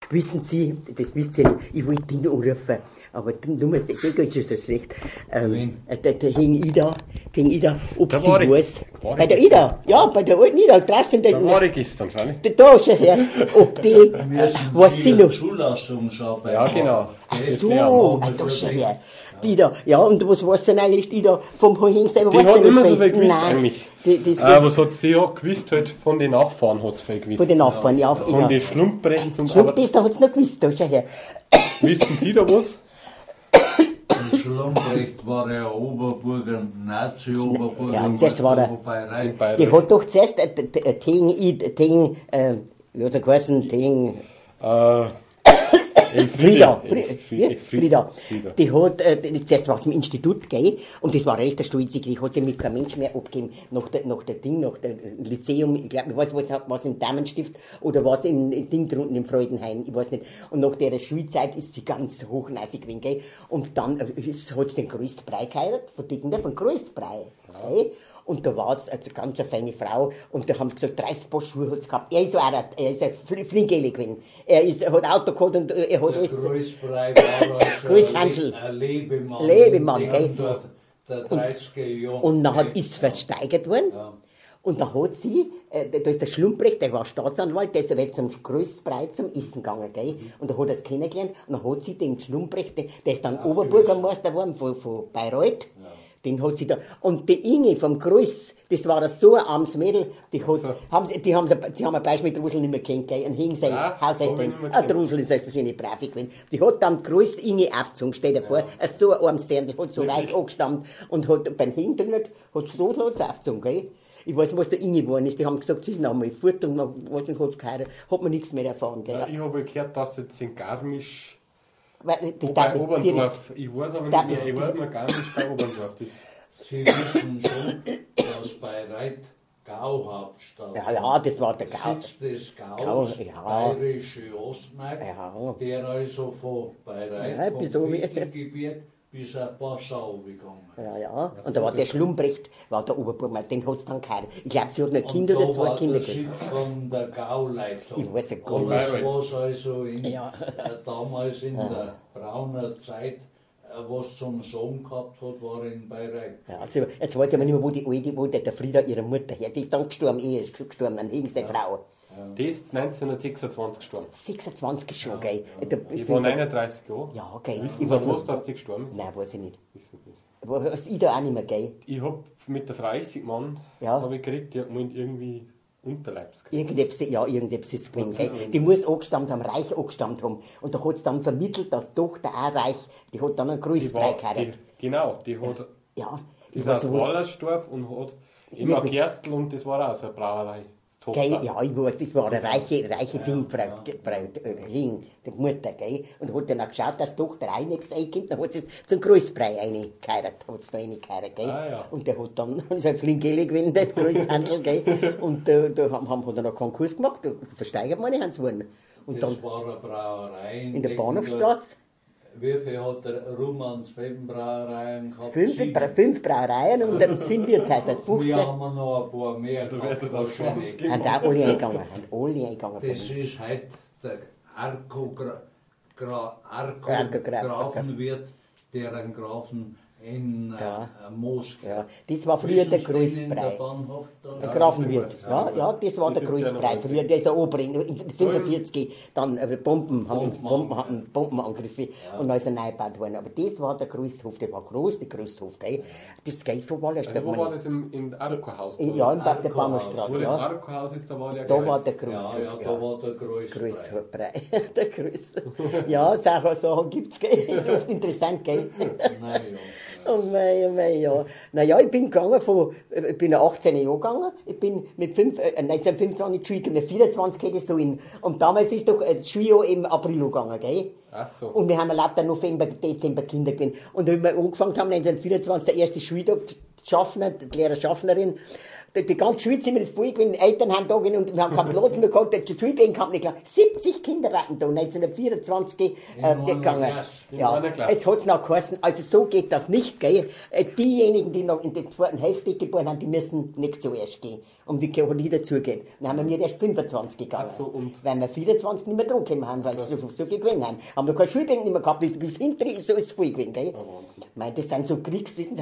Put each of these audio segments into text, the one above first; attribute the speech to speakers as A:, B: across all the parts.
A: Wissen Sie, das wisst ihr nicht, ich wollte ihn anrufen, aber du musst nicht, das ist schon so schlecht. Der hing Ida, ob
B: Da
A: sie
B: war ich.
A: weiß.
B: War
A: Bei
B: ich
A: der Ida, ja, bei der alten Ida, draußen.
B: Da war ich gestern schon.
A: Da schon her, ob die, was sie noch.
C: Zulassungsarbeit
B: Ja, genau.
A: Ach
B: Das
A: so,
B: wär auch
A: da schon her. Die da, ja, und was weiß denn eigentlich die da vom Hing selber?
B: Die hat immer so viel gewusst eigentlich.
A: Das
B: Was hat sie auch gewusst halt von den Nachfahren hat sie viel gewusst.
A: von den Nachbarn, ja.
B: Von den Schlumpbrechts und so.
A: Schlumpf, das da hat's noch gewusst, da schon her.
B: Wissen Sie da was?
C: In Schlumbrecht war er Oberburger, Nazi-Oberburger.
A: Ja, zuerst war er-
B: Bayreuth.
A: Die hat doch zuerst wie hat er geheißen, Frieda.
B: Frieda.
A: Die hat, zuerst war sie im Institut, gell, und das war recht stolzig, die hat sie mit kein Mensch mehr abgegeben, nach der Lyzeum, ich glaube, ich weiß, was im Damenstift, oder was im Ding drunten im Freudenhain, ich weiß nicht. Und nach der Schulzeit ist sie ganz hochnäsig gewesen, gell, und dann hat sie den Größtbrei geheiratet, von Größtbrei, gell. Und da war es eine ganz feine Frau. Und da haben sie gesagt, 30 Paar Schuhe hat sie gehabt. Er ist ein Flinkeli gewesen. Er hat Auto gehabt und er hat alles.
C: Größbrei war
A: Grüß Hansel.
C: ein Lebemann.
A: Lebemann,
C: der
A: gell.
C: Der 30er Jahre.
A: Und dann ist es versteigert worden.
C: Ja.
A: Und dann hat sie, da ist der Schlumbrecht, der war Staatsanwalt, der ist aber zum Größtbrei zum Essen gegangen, gell. Und da hat er es kennengelernt. Und dann hat sie den Schlumbrecht, der ist dann Oberbürgermeister geworden von Bayreuth.
C: Ja.
A: Den hat sie da. Und die Inge vom Grüß, das war so ein armes Mädel, die haben ein Beispiel mit Drusel nicht mehr kennt, gell? Und hing sein Haushälterin. Drusel ist selbstverständlich brav gewesen. Die hat dann Grüß Inge aufgezogen, stell dir vor, so ein armes Dirndl, hat so weit angestammt und hat beim Hintern hat sie aufgezogen, gell? Ich weiß nicht, was der Inge geworden ist. Die haben gesagt, sie ist noch einmal fort und man, was nicht, hat man nichts mehr erfahren, gell?
B: Ja, ich habe gehört, dass jetzt in Garmisch
A: Das
B: bei Oberndorf, ich weiß aber nicht mehr, ich weiß noch Garmisch bei Oberndorf.
C: Sie wissen schon, dass Bayreuth Gauhauptstadt
A: ja, das war der Gau.
C: Sitz des
A: Gau,
C: Gaus,
A: ja.
C: bayerische Ostmark,
A: Ja.
C: der also von Bayreuth,
A: Ja,
C: vom
A: bis oben.
C: Fichtelgebiet bis auf Passau gegangen.
A: Ja. Und da war der Schlumbrecht, war der Oberbürgermeister, den hat es dann geheiratet. Ich glaube, sie hat noch Kinder oder zwei Kinder
C: Der
A: gekriegt.
C: Sitz von der Gauleitung.
A: Ich weiß ja gar nicht.
C: Alles, was also
A: Ja.
C: damals in der brauner Zeit was zum Sagen gehabt hat, war in Bayreuth.
A: Ja, also jetzt weiß ich aber nicht mehr, wo der Frieda, ihre Mutter, her. Die ist dann gestorben, ist gestorben, dann hing seine Frau.
B: Die ist 1926 gestorben.
A: 26 schon, gell?
B: Die war 39 Jahre.
A: Ja, gell.
B: Wissen
A: Ich
B: Sie
A: weiß
B: was,
A: nicht.
B: dass die gestorben ist?
A: Nein, weiß ich nicht.
B: Wissen Sie das?
A: Aber ich da auch nicht mehr, gell?
B: Ich habe mit der 30 Mann
A: Ja.
B: habe ich gekriegt, die hat mir irgendwie Unterleibs gekriegt.
A: Irgendetwas ist gewesen, gell? Die muss angestammt haben, reich angestammt haben. Und da hat es dann vermittelt, dass die Tochter auch reich, die hat dann einen Größtbrei geheiratet.
B: Genau, die hat
A: Ja,
B: die
A: ich
B: ist aus
A: weiß was.
B: Wallersdorf und hat immer Gerstl und das war auch so eine Brauerei. Das
A: Gell,
B: Tochter.
A: ja, ich weiß, das war eine reiche Dingfrau, die Mutter, gell. Und hat dann auch geschaut, dass die Tochter auch nichts einkommt, dann hat sie es zum Großbrei geheiratet, hat sie da geheiratet, gell.
B: Ah, ja.
A: Und der hat dann, so ein Flinkeli gewesen, der Großhandel, gell. Und da hat er noch Konkurs gemacht, da versteigert man nicht, Hans Wurn. Und
C: Das
A: dann
C: war eine Brauerei
A: in der
C: Deggendorf.
A: Bahnhofstraße,
C: Wie viel hat der Rumans Brauereien gehabt?
A: 5 Brauereien und dann sind wir jetzt seit 15.
C: Wir haben noch ein paar mehr
B: Da
C: gehabt.
B: wird es auch 20 geben.
A: Haben auch alle eingegangen, bei
C: Das
A: uns.
C: ist heute der
A: Graf.
C: Grafenwirt, deren Grafen in
A: Ja.
C: Moos.
A: Ja, das war früher der Größtbrei. Der Grafenwirt, ja, das war der
B: Das ist der
A: Größtbrei.
B: noch
A: Früher, der ist der Obering, in 45 dann Bombenangriffe und dann ist er neu gebaut worden. Aber das war der größte Hof, der war groß, der größte Hof, gell. Das Geld von Wallerstadt.
B: Wo war das im Arco-Haus?
A: Ja, in Bad der
B: Wo
A: Bahnhofstraße,
B: das
A: ja.
B: Arco-Haus ist, da war der
A: Da war
B: Kreis.
A: der größte
C: Ja,
A: Hof,
C: da war der Größbrei.
A: Größbrei. Der größte. Ja, solche Sachen gibt's, gell. Ist oft interessant, gell.
C: Nein, ja.
A: Oh mei, ja. Naja, ich bin gegangen ich bin 18 Jahre gegangen, ich bin mit 1925 in die Schule gegangen, mit 24 hätte ich so in, und damals ist doch das Schuljahr im April gegangen, gell?
B: Ach so.
A: Und wir haben lauter November, Dezember Kinder gewesen. Und wenn wir angefangen haben, 1924, der erste Schultag, die Lehrer Schaffnerin, die ganze Schulzimmer ist voll gewesen, die Eltern haben da gewesen und wir haben keinen Platz mehr gehabt, der Schulbank hat nicht klar. 70 Kinder waren da, 1924 gegangen. Ja, jetzt hat es noch geheißen, also so geht das nicht, gell. Diejenigen, die noch in der zweiten Hälfte geboren haben, die müssen nicht zuerst gehen, um die Karolie dazugeht. Dann haben wir erst 25 gegangen, weil wir 24 nicht mehr dran gekommen haben, weil sie so viel gewesen haben. Haben wir keine Schulbank nicht mehr gehabt, bis hinten ist so ist voll gewesen, gell. Ich meine, das sind so Kriegswissen,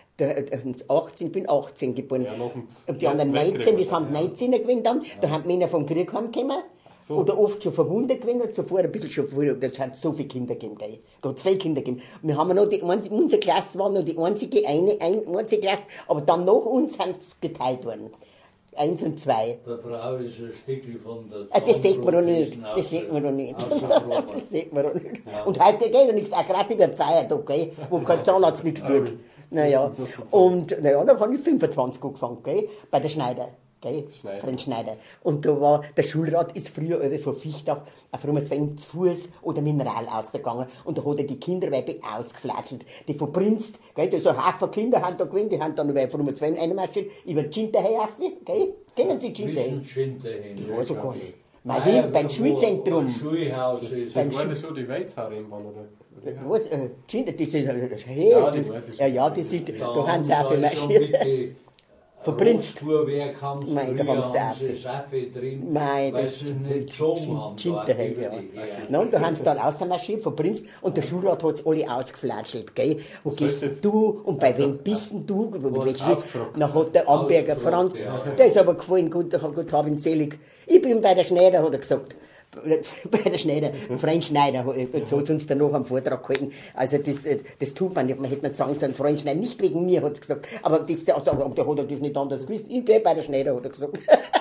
A: ich bin 18 geboren. Ja, und die anderen 19, die sind 19 gewesen dann. Da haben Männer vom Krieg heimgekommen. So. Oder oft schon verwundet gewesen. Und zuvor ein bisschen schon früher. Da hat so viele Kinder gegeben. Gell. Da hat 2 Kinder gegeben. Wir haben noch unsere Klasse war noch die einzige Klasse. Aber dann nach uns sind es geteilt worden. 1 und 2.
C: Der Frau ist ein Stückchen von der
A: das sieht man doch nicht. Das sieht man doch nicht. Das sieht man doch nicht. Ja. Und heute geht ja nichts. Auch gerade über die Feiertag, gell, wo kein Zahnarzt nichts tut. Naja, und dann habe ich 25 angefangen, gell, bei der Schneider. Gell, Franz Schneider. Und da war, der Schulrat ist früher von Fichtach auf Rumersweng zu Fuß oder Mineral ausgegangen. Und da hat er die Kinderweibe ausgeflatschelt. Die von Prinz, gell, da so ein Haufen Kinder haben da gewesen, die haben dann von Rumersweng reinmarschiert, über die Schinterhei auf, gell? Kennen Sie Schinterhei?
C: Ja,
A: also gar nicht. Beim Schulzentrum.
C: Schulhaus
B: ist das war schon die Weizharin, oder?
A: Was? Schinter, das ist ja, die weiß ich schon. Ja, die sind, da haben sie auch viel marschiert. Von Prinz.
C: Fuhrwerk haben sie
A: Nein, da haben sie
C: Saffe drin,
A: nein,
C: weil
A: das
C: sie nicht gezogen haben.
A: Ja. Und da haben sie dann rausmarschiert von Prinz und der Schulrat hat es alle ausgeflatschelt, gell. Wo gehst du und bei wem bist denn du? Dann hat der Amberger Franz, der ist aber gefallen, gut hab ihn selig. Ich bin bei der Schneider, hat er gesagt. Bei der Schneider, Freund Schneider, hat uns dann noch am Vortrag gehalten. Also das tut man nicht, man hätte nicht sagen sollen, Freund Schneider, nicht wegen mir, hat es gesagt. Aber der hat er das nicht anders gewusst. Ich gehe bei der Schneider, hat er gesagt.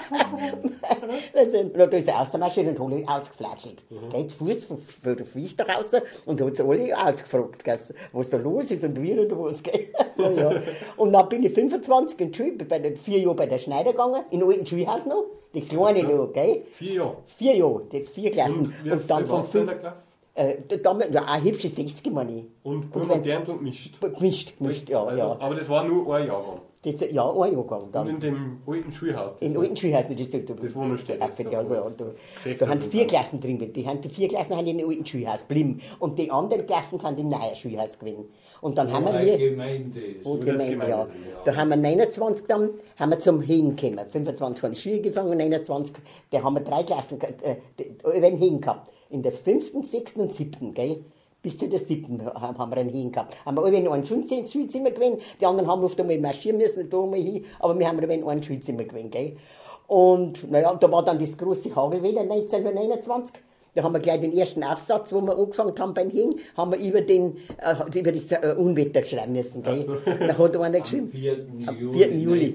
A: Da ist er rausgemarschiert und hat ihn ausgeflatschelt. Geht Fuß von der Fichtach raus und hat sie alle ausgefragt, was da los ist und wie und was. Ja. Und dann bin ich 25 in die Schule, bei den 4 Jahren bei der Schneider gegangen, in einem alten Schulhaus noch. Das kleine noch, gell?
B: 4 Jahre?
A: 4 Jahre, 4 Klassen.
B: Und dann von 5.
A: Damals, ja, eine hübsche 60, meine ich.
B: Und modern und mischt?
A: Gemischt, ja,
B: also,
A: ja.
B: Aber das war nur ein Jahrgang?
A: Ja, ein Jahrgang. Dann.
B: Und in dem alten Schulhaus?
A: In dem alten Schulhaus,
B: das wo noch steht.
A: Da haben 4 Klassen drin. Die 4 Klassen haben in dem alten Schulhaus geblieben. Und die anderen Klassen haben im neuen Schulhaus gewinnen. Und dann haben wir
C: Gemeinde,
A: ja. Da haben wir 29 dann, haben wir zum Hegen gekommen. 25 habe ich Schule gefangen, 29, da haben wir 3 Klassen, einen Hegen gehabt. In der 5., 6. und 7., gell? Bis zu der 7. haben wir einen Hegen gehabt. Haben wir alle in ein Schulzimmer gewesen, die anderen haben oft einmal marschieren müssen, da mal hin, aber wir haben in ein Schulzimmer gewesen, gell? Und, naja, da war dann das große Hagelwetter 1929. Da haben wir gleich den ersten Aufsatz, wo wir angefangen haben beim Hing, haben wir über das Unwetter schreiben müssen. Gell? So. Da hat einer geschrieben,
C: am 4. Juli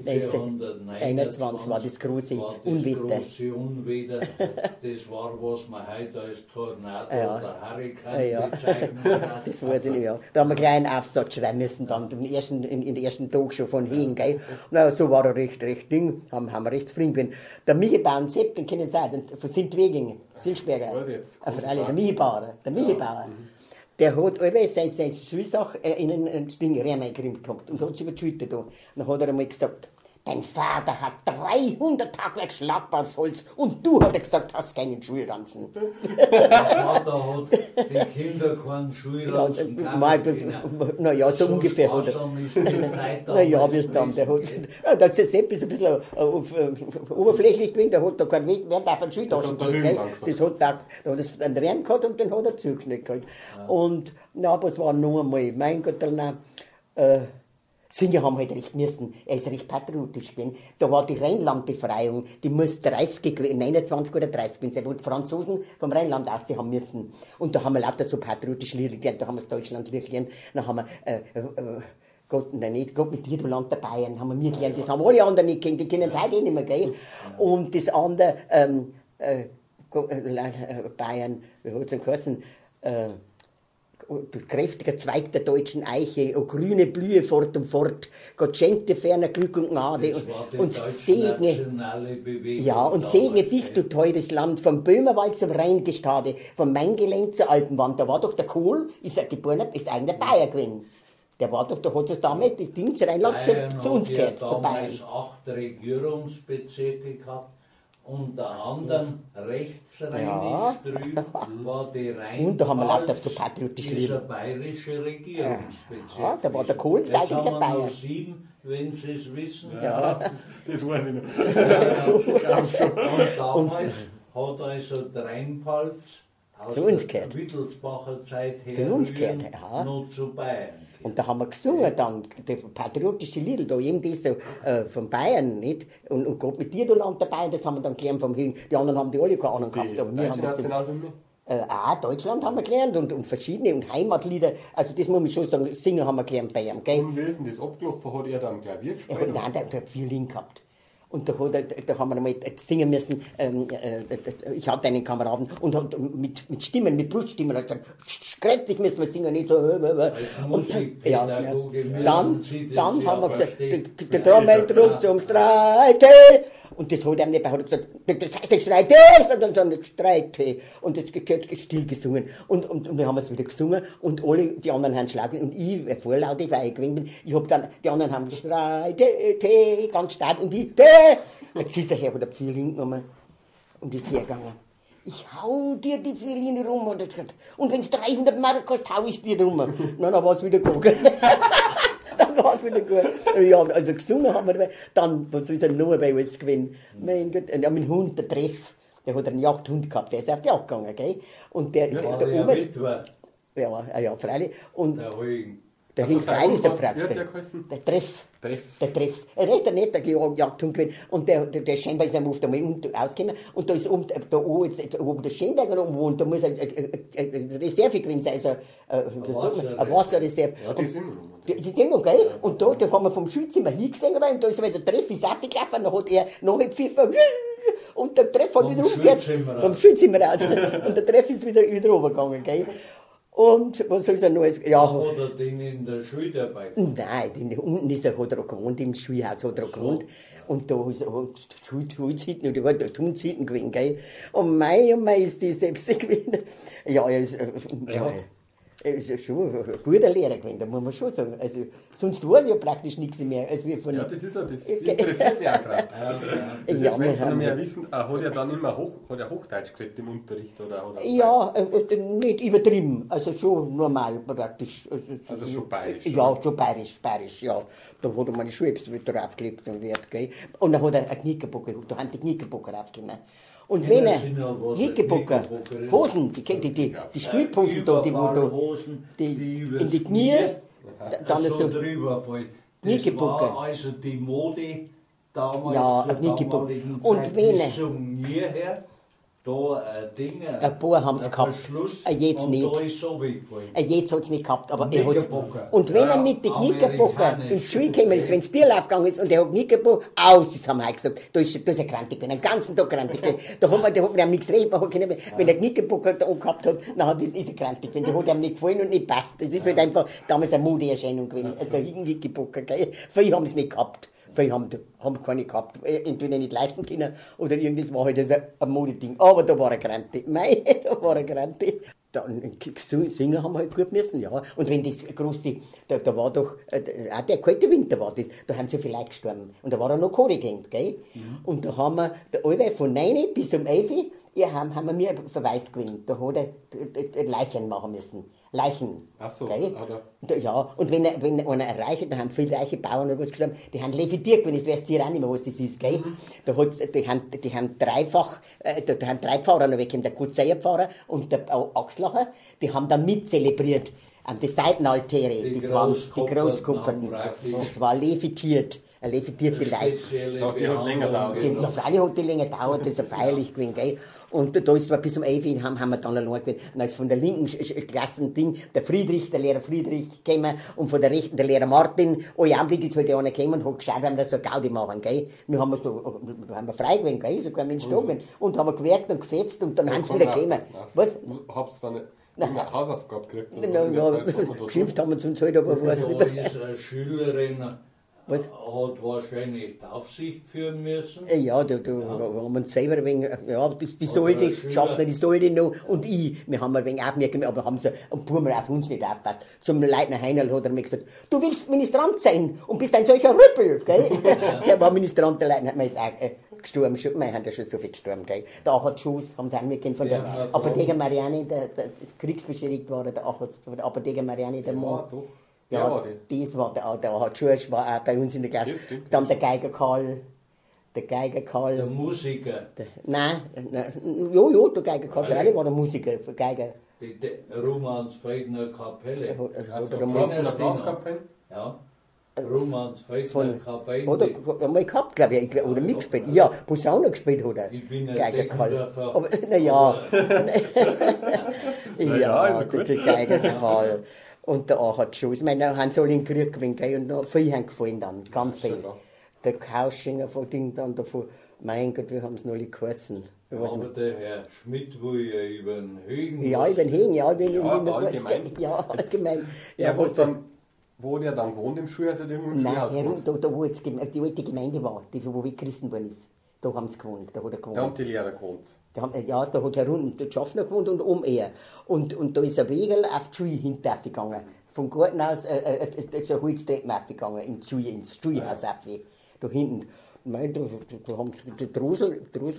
A: 1921 war das große Unwetter.
C: Das war, was man heute als Tornado oder Hurrikan bezeichnet hat.
A: Das weiß ich nicht, ja. Da haben wir gleich einen Aufsatz schreiben müssen, dann in den ersten Tag schon von Hing. Gell? Na, so war er recht Ding, haben wir recht zufrieden gewesen. Der Michebauer Sepp, den kennen Sie auch, von Sintwegingen, Silsberger. Der Michebauer. Der hat alle seine Schulsache in einen Riemen eingekrimmt gehabt und hat es über die Schulter da. Dann hat er einmal gesagt, dein Vater hat 300 Tagwerk Schlagbausholz und du, hat er gesagt, hast keinen Schulranzen.
C: Der Vater hat die Kinder keinen Schulranzen gekauft.
A: Naja, so ungefähr hat er. Naja, wie es dann, der Sepp ist ein bisschen oberflächlich gewesen, der hat da keinen Wert auf den Schultaschen gelegt. Das hat da einen Riemen gehabt und den hat er zugeschnitten gehabt. Und, na, was war noch einmal, mein Gott, Singen haben halt recht müssen. Er ist recht patriotisch gewesen. Da war die Rheinlandbefreiung, die muss 29 oder 30 gewesen sein, wo die Franzosen vom Rheinland aus haben müssen. Und da haben wir lauter so patriotische Lieder gelernt, da haben wir das Deutschlandlied gelernt, dann haben wir, Gott mit dir, du Land der Bayern, haben wir gelernt, das haben alle anderen nicht gekannt, die kennen es heute nicht mehr, gell. Und das andere, Bayern, wie hat es denn geheißen, kräftiger Zweig der deutschen Eiche, o grüne Blühe fort und fort, Gott schenkte ferner Glück und Gnade und segne, und segne dich, du teures Land, vom Böhmerwald zum Rheingestade, vom Maingelenk zur Alpenwand, da war doch der Kohl, ist er geboren, ist eigentlich Bayer gewesen. Der war doch, da hat es damals das Ding zu Rheinland zu uns gehört, zu Bayern.
C: Es 8 Regierungsbezirke gehabt. Unter anderem rechtsrheinisch drüben war die Rheinpfalz,
A: und da haben wir lauter so patriotische
C: dieser
A: Lieder.
C: bayerische Regierungsbezirk.
A: Ja, da war der Kohl,
C: Jetzt
A: seid ihr
C: haben wir
A: dabei.
C: noch 7, wenn Sie es wissen.
A: Ja.
B: Das weiß ich noch.
C: Und damals hat also die Rheinpfalz aus
A: Zu uns
C: der
A: gehört.
C: Wittelsbacher Zeit
A: Zu uns
C: herrühren,
A: gehört, ja.
C: noch zu Bayern.
A: Und da haben wir gesungen dann, die patriotische Lieder, da eben das so, von Bayern, nicht? Und Gott mit dir, du Land dabei, das haben wir dann gelernt vom Höhen. Die anderen haben die alle keine Ahnung gehabt, aber wir
B: Deutsche
A: haben das so,
B: Nationalhymne?
A: auch Deutschland haben wir gelernt und verschiedene und Heimatlieder, also das muss ich schon sagen, singen haben wir gelernt bei ihm, gell?
B: Und wie ist denn das abgelaufen? Hat er dann Klavier
A: Ja,
B: gespielt?
A: nein, der hat Violin gehabt. Und da haben wir einmal singen müssen, ich hatte einen Kameraden und hat mit Stimmen, mit Bruststimmen, hat gesagt, kräftig müssen wir singen, nicht so.
C: Als Musikpädagoge müssen Sie das
A: dann
C: ja
A: haben wir gesagt,
C: verstehen.
A: der Trommeldruck zum Streite. Und das hat er nicht, er hat gesagt, das heißt nicht Streite, sondern nicht Streite. Und das gehört still gesungen. Und wir haben es wieder gesungen und alle, die anderen haben schlagen. Und ich, vorlautig, weil ich gewinnt bin, ich hab dann, die anderen haben Streite, ganz stark und ich, jetzt ist er her, hat er Violin genommen und ist hergegangen. Ich hau dir die Violine rum, hat er gesagt. Und wenn's 300 Mark kostet, hau ich dir rum. Na, dann war's wieder gut. Dann war es wieder gut. Ja, also gesungen haben wir dabei. Dann, was ist denn noch bei uns gewesen? Mein Gott, ja, mein Hund, der Treff, der hat einen Jagdhund gehabt, der ist auf die Jagd gegangen, gell? Und der
C: War
A: der
C: der
A: Oma,
C: Witwer,
A: ja, freilich. Und
C: der Huygen.
A: der
B: Also
A: Hund
B: sein
A: freilich ist
B: Hund,
A: ein
B: wie hat der
A: Fragst.
B: geheißen?
A: Der Treff.
B: Treff.
A: Der Treff. Er ist ein netter Jagdhund gewesen. Und der scheinbar ist oft einmal ausgekommen. Und da ist oben, da oben, jetzt, oben der Schönberger oben wohnt, da muss eine Reserve gewesen sein, also eine Wasserreserve.
B: Ja, die sind noch.
A: Das ist immer, gell? Und da haben wir vom Schulzimmer hingesehen rein, und da ist wieder der Treff ist aufgelaufen, dann hat er noch gepfiffen, und der Treff hat
C: Vom
A: wieder umgekehrt.
C: Schulzimmer
A: Vom
C: aus.
A: Schulzimmer raus. Und der Treff ist wieder runtergegangen, gell? Und was soll ich noch? Ja.
C: Hat er den in der Schule dabei?
A: Nein, unten ist er, hat er gewohnt, im Schulhaus hat er gewohnt. Und da ist Schulzeiten, oder war der Tunzeiten gewesen, gell? Und mei, ist die selbst gewesen. Ja, er ist, er ist schon ein guter Lehrer gewesen, da muss man schon sagen. Also, sonst weiß ich ja praktisch nichts mehr. Als wir von
B: Ja, das ist ja, das interessiert mich auch gerade. Das
A: Ja,
B: ist,
A: wir
B: wenn Sie noch
A: haben-
B: mehr wissen, hat er dann immer hat er Hochdeutsch geredet im Unterricht? Oder
A: Ja, nicht übertrieben, also schon normal praktisch.
B: Also schon bayerisch,
A: Ja,
B: oder?
A: schon bayerisch, ja. Da hat er meine Schuhe wieder aufgelegt und Wert, gell. Und dann hat er einen Knickerbocker, da haben die Knickerbocker aufgenommen. Und
C: Kennen
A: wenn er
C: Sie noch, was ein
A: Knickerbocker,
C: Knickerbocker ist?
A: Hosen, die Stülphosen da, die wo da,
C: Überfallhosen,
A: die
C: übers
A: in die Knie, dann ist so,
C: drüber fallen. Das
A: Knickerbocker.
C: war also die Mode damals,
A: Ja,
C: zur
A: ein Knickerbocker.
C: damaligen
A: Und
C: Zeit,
A: wenn
C: bis zum Hierher, da Dinge,
A: ein paar haben's gehabt, jetzt
C: und
A: nicht.
C: da ist so weggefallen.
A: Jetzt hat es nicht gehabt, aber er hat's.
C: Knickerbocker.
A: Und wenn er
C: Ja,
A: mit den Knickerbocker
C: amerikanisch.
A: in die Schule gekommen ist, wenn es dir aufgegangen ist und er hat Knickerbocker, das haben wir auch gesagt, da ist er krantig gewesen, einen ganzen Tag krantig gewesen. Da hat man ihm nichts reden, wenn er Knickerbocker da gehabt hat, dann ist er krantig gewesen, der hat ihm nicht gefallen und nicht passt. Das ist halt einfach damals eine Modeerscheinung gewesen, also ein Knickerbocker, gell. Viele haben es nicht gehabt. Viele haben keine gehabt, entweder nicht leisten können oder irgendwas war halt ein Modeding. Aber da war er grantig. Mei, da war er grantig. Dann singen haben wir halt gut müssen, ja. Und wenn das große, da war doch, auch der kalte Winter war das, da haben so viele Leute gestorben. Und da war er noch Korrigent, gell. Und da haben wir, alle von 9 bis um 11 haben wir mir verweist gewesen. Da hat er Leichen machen müssen. Leichen.
B: Ach so,
A: gell?
B: oder?
A: Ja, und wenn einer reiche, da haben viele reiche Bauern oder was gestorben, die haben levitiert gewesen, das weißt du ja auch nicht mehr, was das ist, gell? Da die haben dreifach, da haben 3 Pfarrer noch weggekommen, der Kutzeierpfarrer und der Axlacher, die haben dann mitzelebriert. Die Seitenaltäre,
C: Die
A: das waren die
C: Großkupferten
A: Großkupferten.
C: haben praktisch-
A: Das war levitiert. Eine levitierte Leute.
B: Doch, die hat länger gedauert.
A: Die, na, freilich hat die länger gedauert, das ist ja feierlich gewesen, gell. Und da ist wir bis um 11 Uhr haben wir dann allein gewesen. Und dann ist von der linken Klassending der Friedrich, der Lehrer Friedrich gekommen und von der rechten der Lehrer Martin. Alle Augenblick ist halt einer gekommen und hat geschaut, wenn wir so Gaudi machen, gell. Wir haben da haben wir frei gewesen, gell, so kein Mensch da gewesen. Und haben wir gewerkt und gefetzt und dann haben sie wieder gekommen. Was?
B: Hab's dann eine Hausaufgabe gekriegt?
A: Na, geschimpft haben wir uns halt, aber
C: Da
A: weiß
C: ist
A: nicht.
C: eine Schülerin
A: Was?
C: hat wahrscheinlich die Aufsicht führen müssen.
A: Ja, da haben wir uns selber ein wenig, ja, die Säule, die Schaffner, die Säule noch und ich, wir haben ein wenig aufmerksam, aber haben so, und Burmer auf uns nicht aufgepasst. Zum Leutnant Heinerl hat er mir gesagt, du willst Ministrant sein und bist ein solcher Rüppel, gell? Der war Ministrant, der Leutnant, man ist auch gestorben, wir haben ja schon so viel gestorben, gell? Der Achat Schuss, haben sie auch mitgekriegt von der Apotheker Marianne, der kriegsbeschädigt war, der Achat, von der Apotheker Marianne, der Mann. Ja, das war der Achat Schuss, war auch bei uns in der Klasse. Dann der Geiger Karl.
C: Der Musiker.
A: Nein, jo, der Geiger Karl Freile war der Musiker, der Geiger.
C: Die Romansfriedner Kapelle.
B: Also
C: der
B: von der Blaskapelle?
C: Ja. Romansfriedner Kapelle.
A: Oder einmal gehabt, glaube ich, oder mitgespielt. Ja, Posaune gespielt hat er.
C: Ich bin ein
A: Geiger Karl.
C: Deckendorfer.
A: Aber, naja.
B: Ja,
A: Ja,
B: ist
A: das ist der Geiger Karl. Und der Achat Schuss. Ich meine, da haben sie alle in den Krieg gewinnen, gell, und noch viele haben gefallen dann, ganz viel. Der Kauschinger von Ding dann davon, mein Gott, wir haben es noch nicht geheißen.
C: Aber der Herr Schmidt will ja über den Högen.
A: Ja, über den Hegen, ja,
B: allgemein.
A: Ja, allgemein.
B: Er hat dann, wo der dann wohnt im Schulhaus oder im Schulhaus
A: Nein,
B: gewohnt?
A: da wo jetzt die alte Gemeinde war, die wo weggerissen worden ist, da haben sie gewohnt, da hat er gewohnt.
B: Da haben die Lehrer gewohnt.
A: Ja, da hat er unten der Schaffner gewohnt und um er. Und da ist ein Wegel auf die Schule hintergegangen. Vom Garten aus ist eine Holztreppe aufgegangen, ins Schulhaus auf, da hinten. Nein, da haben sie, der Drosel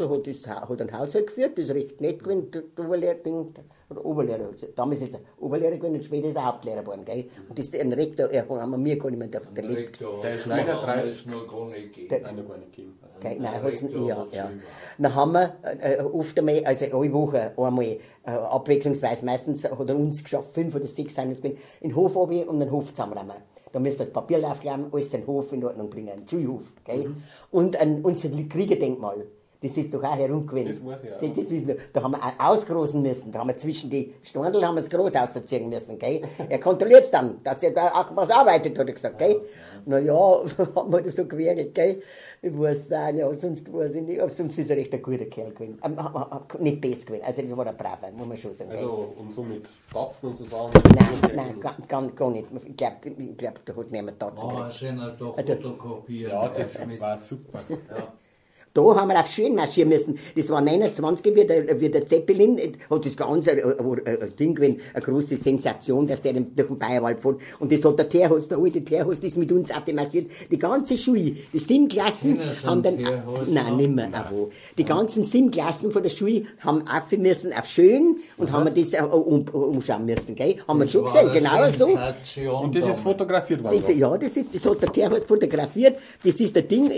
A: hat ein Haushalt geführt, das ist recht nett gewesen, der Oberlehrer, oder Oberlehrer, damals ist er Oberlehrer gewesen und später ist er Hauptlehrer geworden, gell? Und das ist ein Rektor, haben wir mir gar nicht mehr der lebt.
B: Der ist 39.
C: noch gar nicht gegeben.
B: Nein, noch gar nicht gegeben. Also
A: Nein, hat es nicht, ja. Dann haben wir oft einmal, also alle Wochen einmal, abwechslungsweise, meistens hat er uns geschafft, 5 oder 6 sind es gewesen, in den Hof runter und den Hof zusammenräumen. Da müsst ihr das Papier aufklappen, alles den Hof in Ordnung bringen, einen Schulhof, gell? Und unser Kriegerdenkmal, das ist doch auch herumgewesen.
B: Das weiß ich auch.
A: Das wissen wir. Da haben wir auch ausgroßen müssen, da haben wir zwischen die Standel haben wir es groß ausziehen müssen, gell? Er kontrolliert es dann, dass er da auch was arbeitet, hat er gesagt, gell? Naja, haben wir das so gewählt, gell? Ich weiß auch nicht, ja, sonst weiß ich nicht, aber sonst ist er recht ein guter Kerl gewesen. Nicht besser gewesen, also das war ein braver, muss man schon sagen. Gell?
B: Also, um so mit Tapfen und so Sachen.
A: Nein, gar nicht. Ich glaub, da hat niemand Tatzen gekriegt.
C: Sind er doch fotokopiert.
B: Ja, das war super.
C: Ja.
A: Da haben wir auf schön marschieren müssen. Das war 29, wie der Zeppelin, hat das ganz ein Ding gewesen, eine große Sensation, dass der durch den Bayerwald fährt. Und das hat der Teerhaus, der alte Teerhaus, ist mit uns aufgemarschiert. Die ganze Schule, die 7 Klassen haben dann, nein, nimmer, aber die ganzen 7 Klassen von der Schule haben auf müssen, auf schön, und haben wir das umschauen müssen, gell? Haben wir schon gesehen, genau so.
B: Und das ist fotografiert worden?
A: Das hat der Teerhaus fotografiert. Das ist der Ding,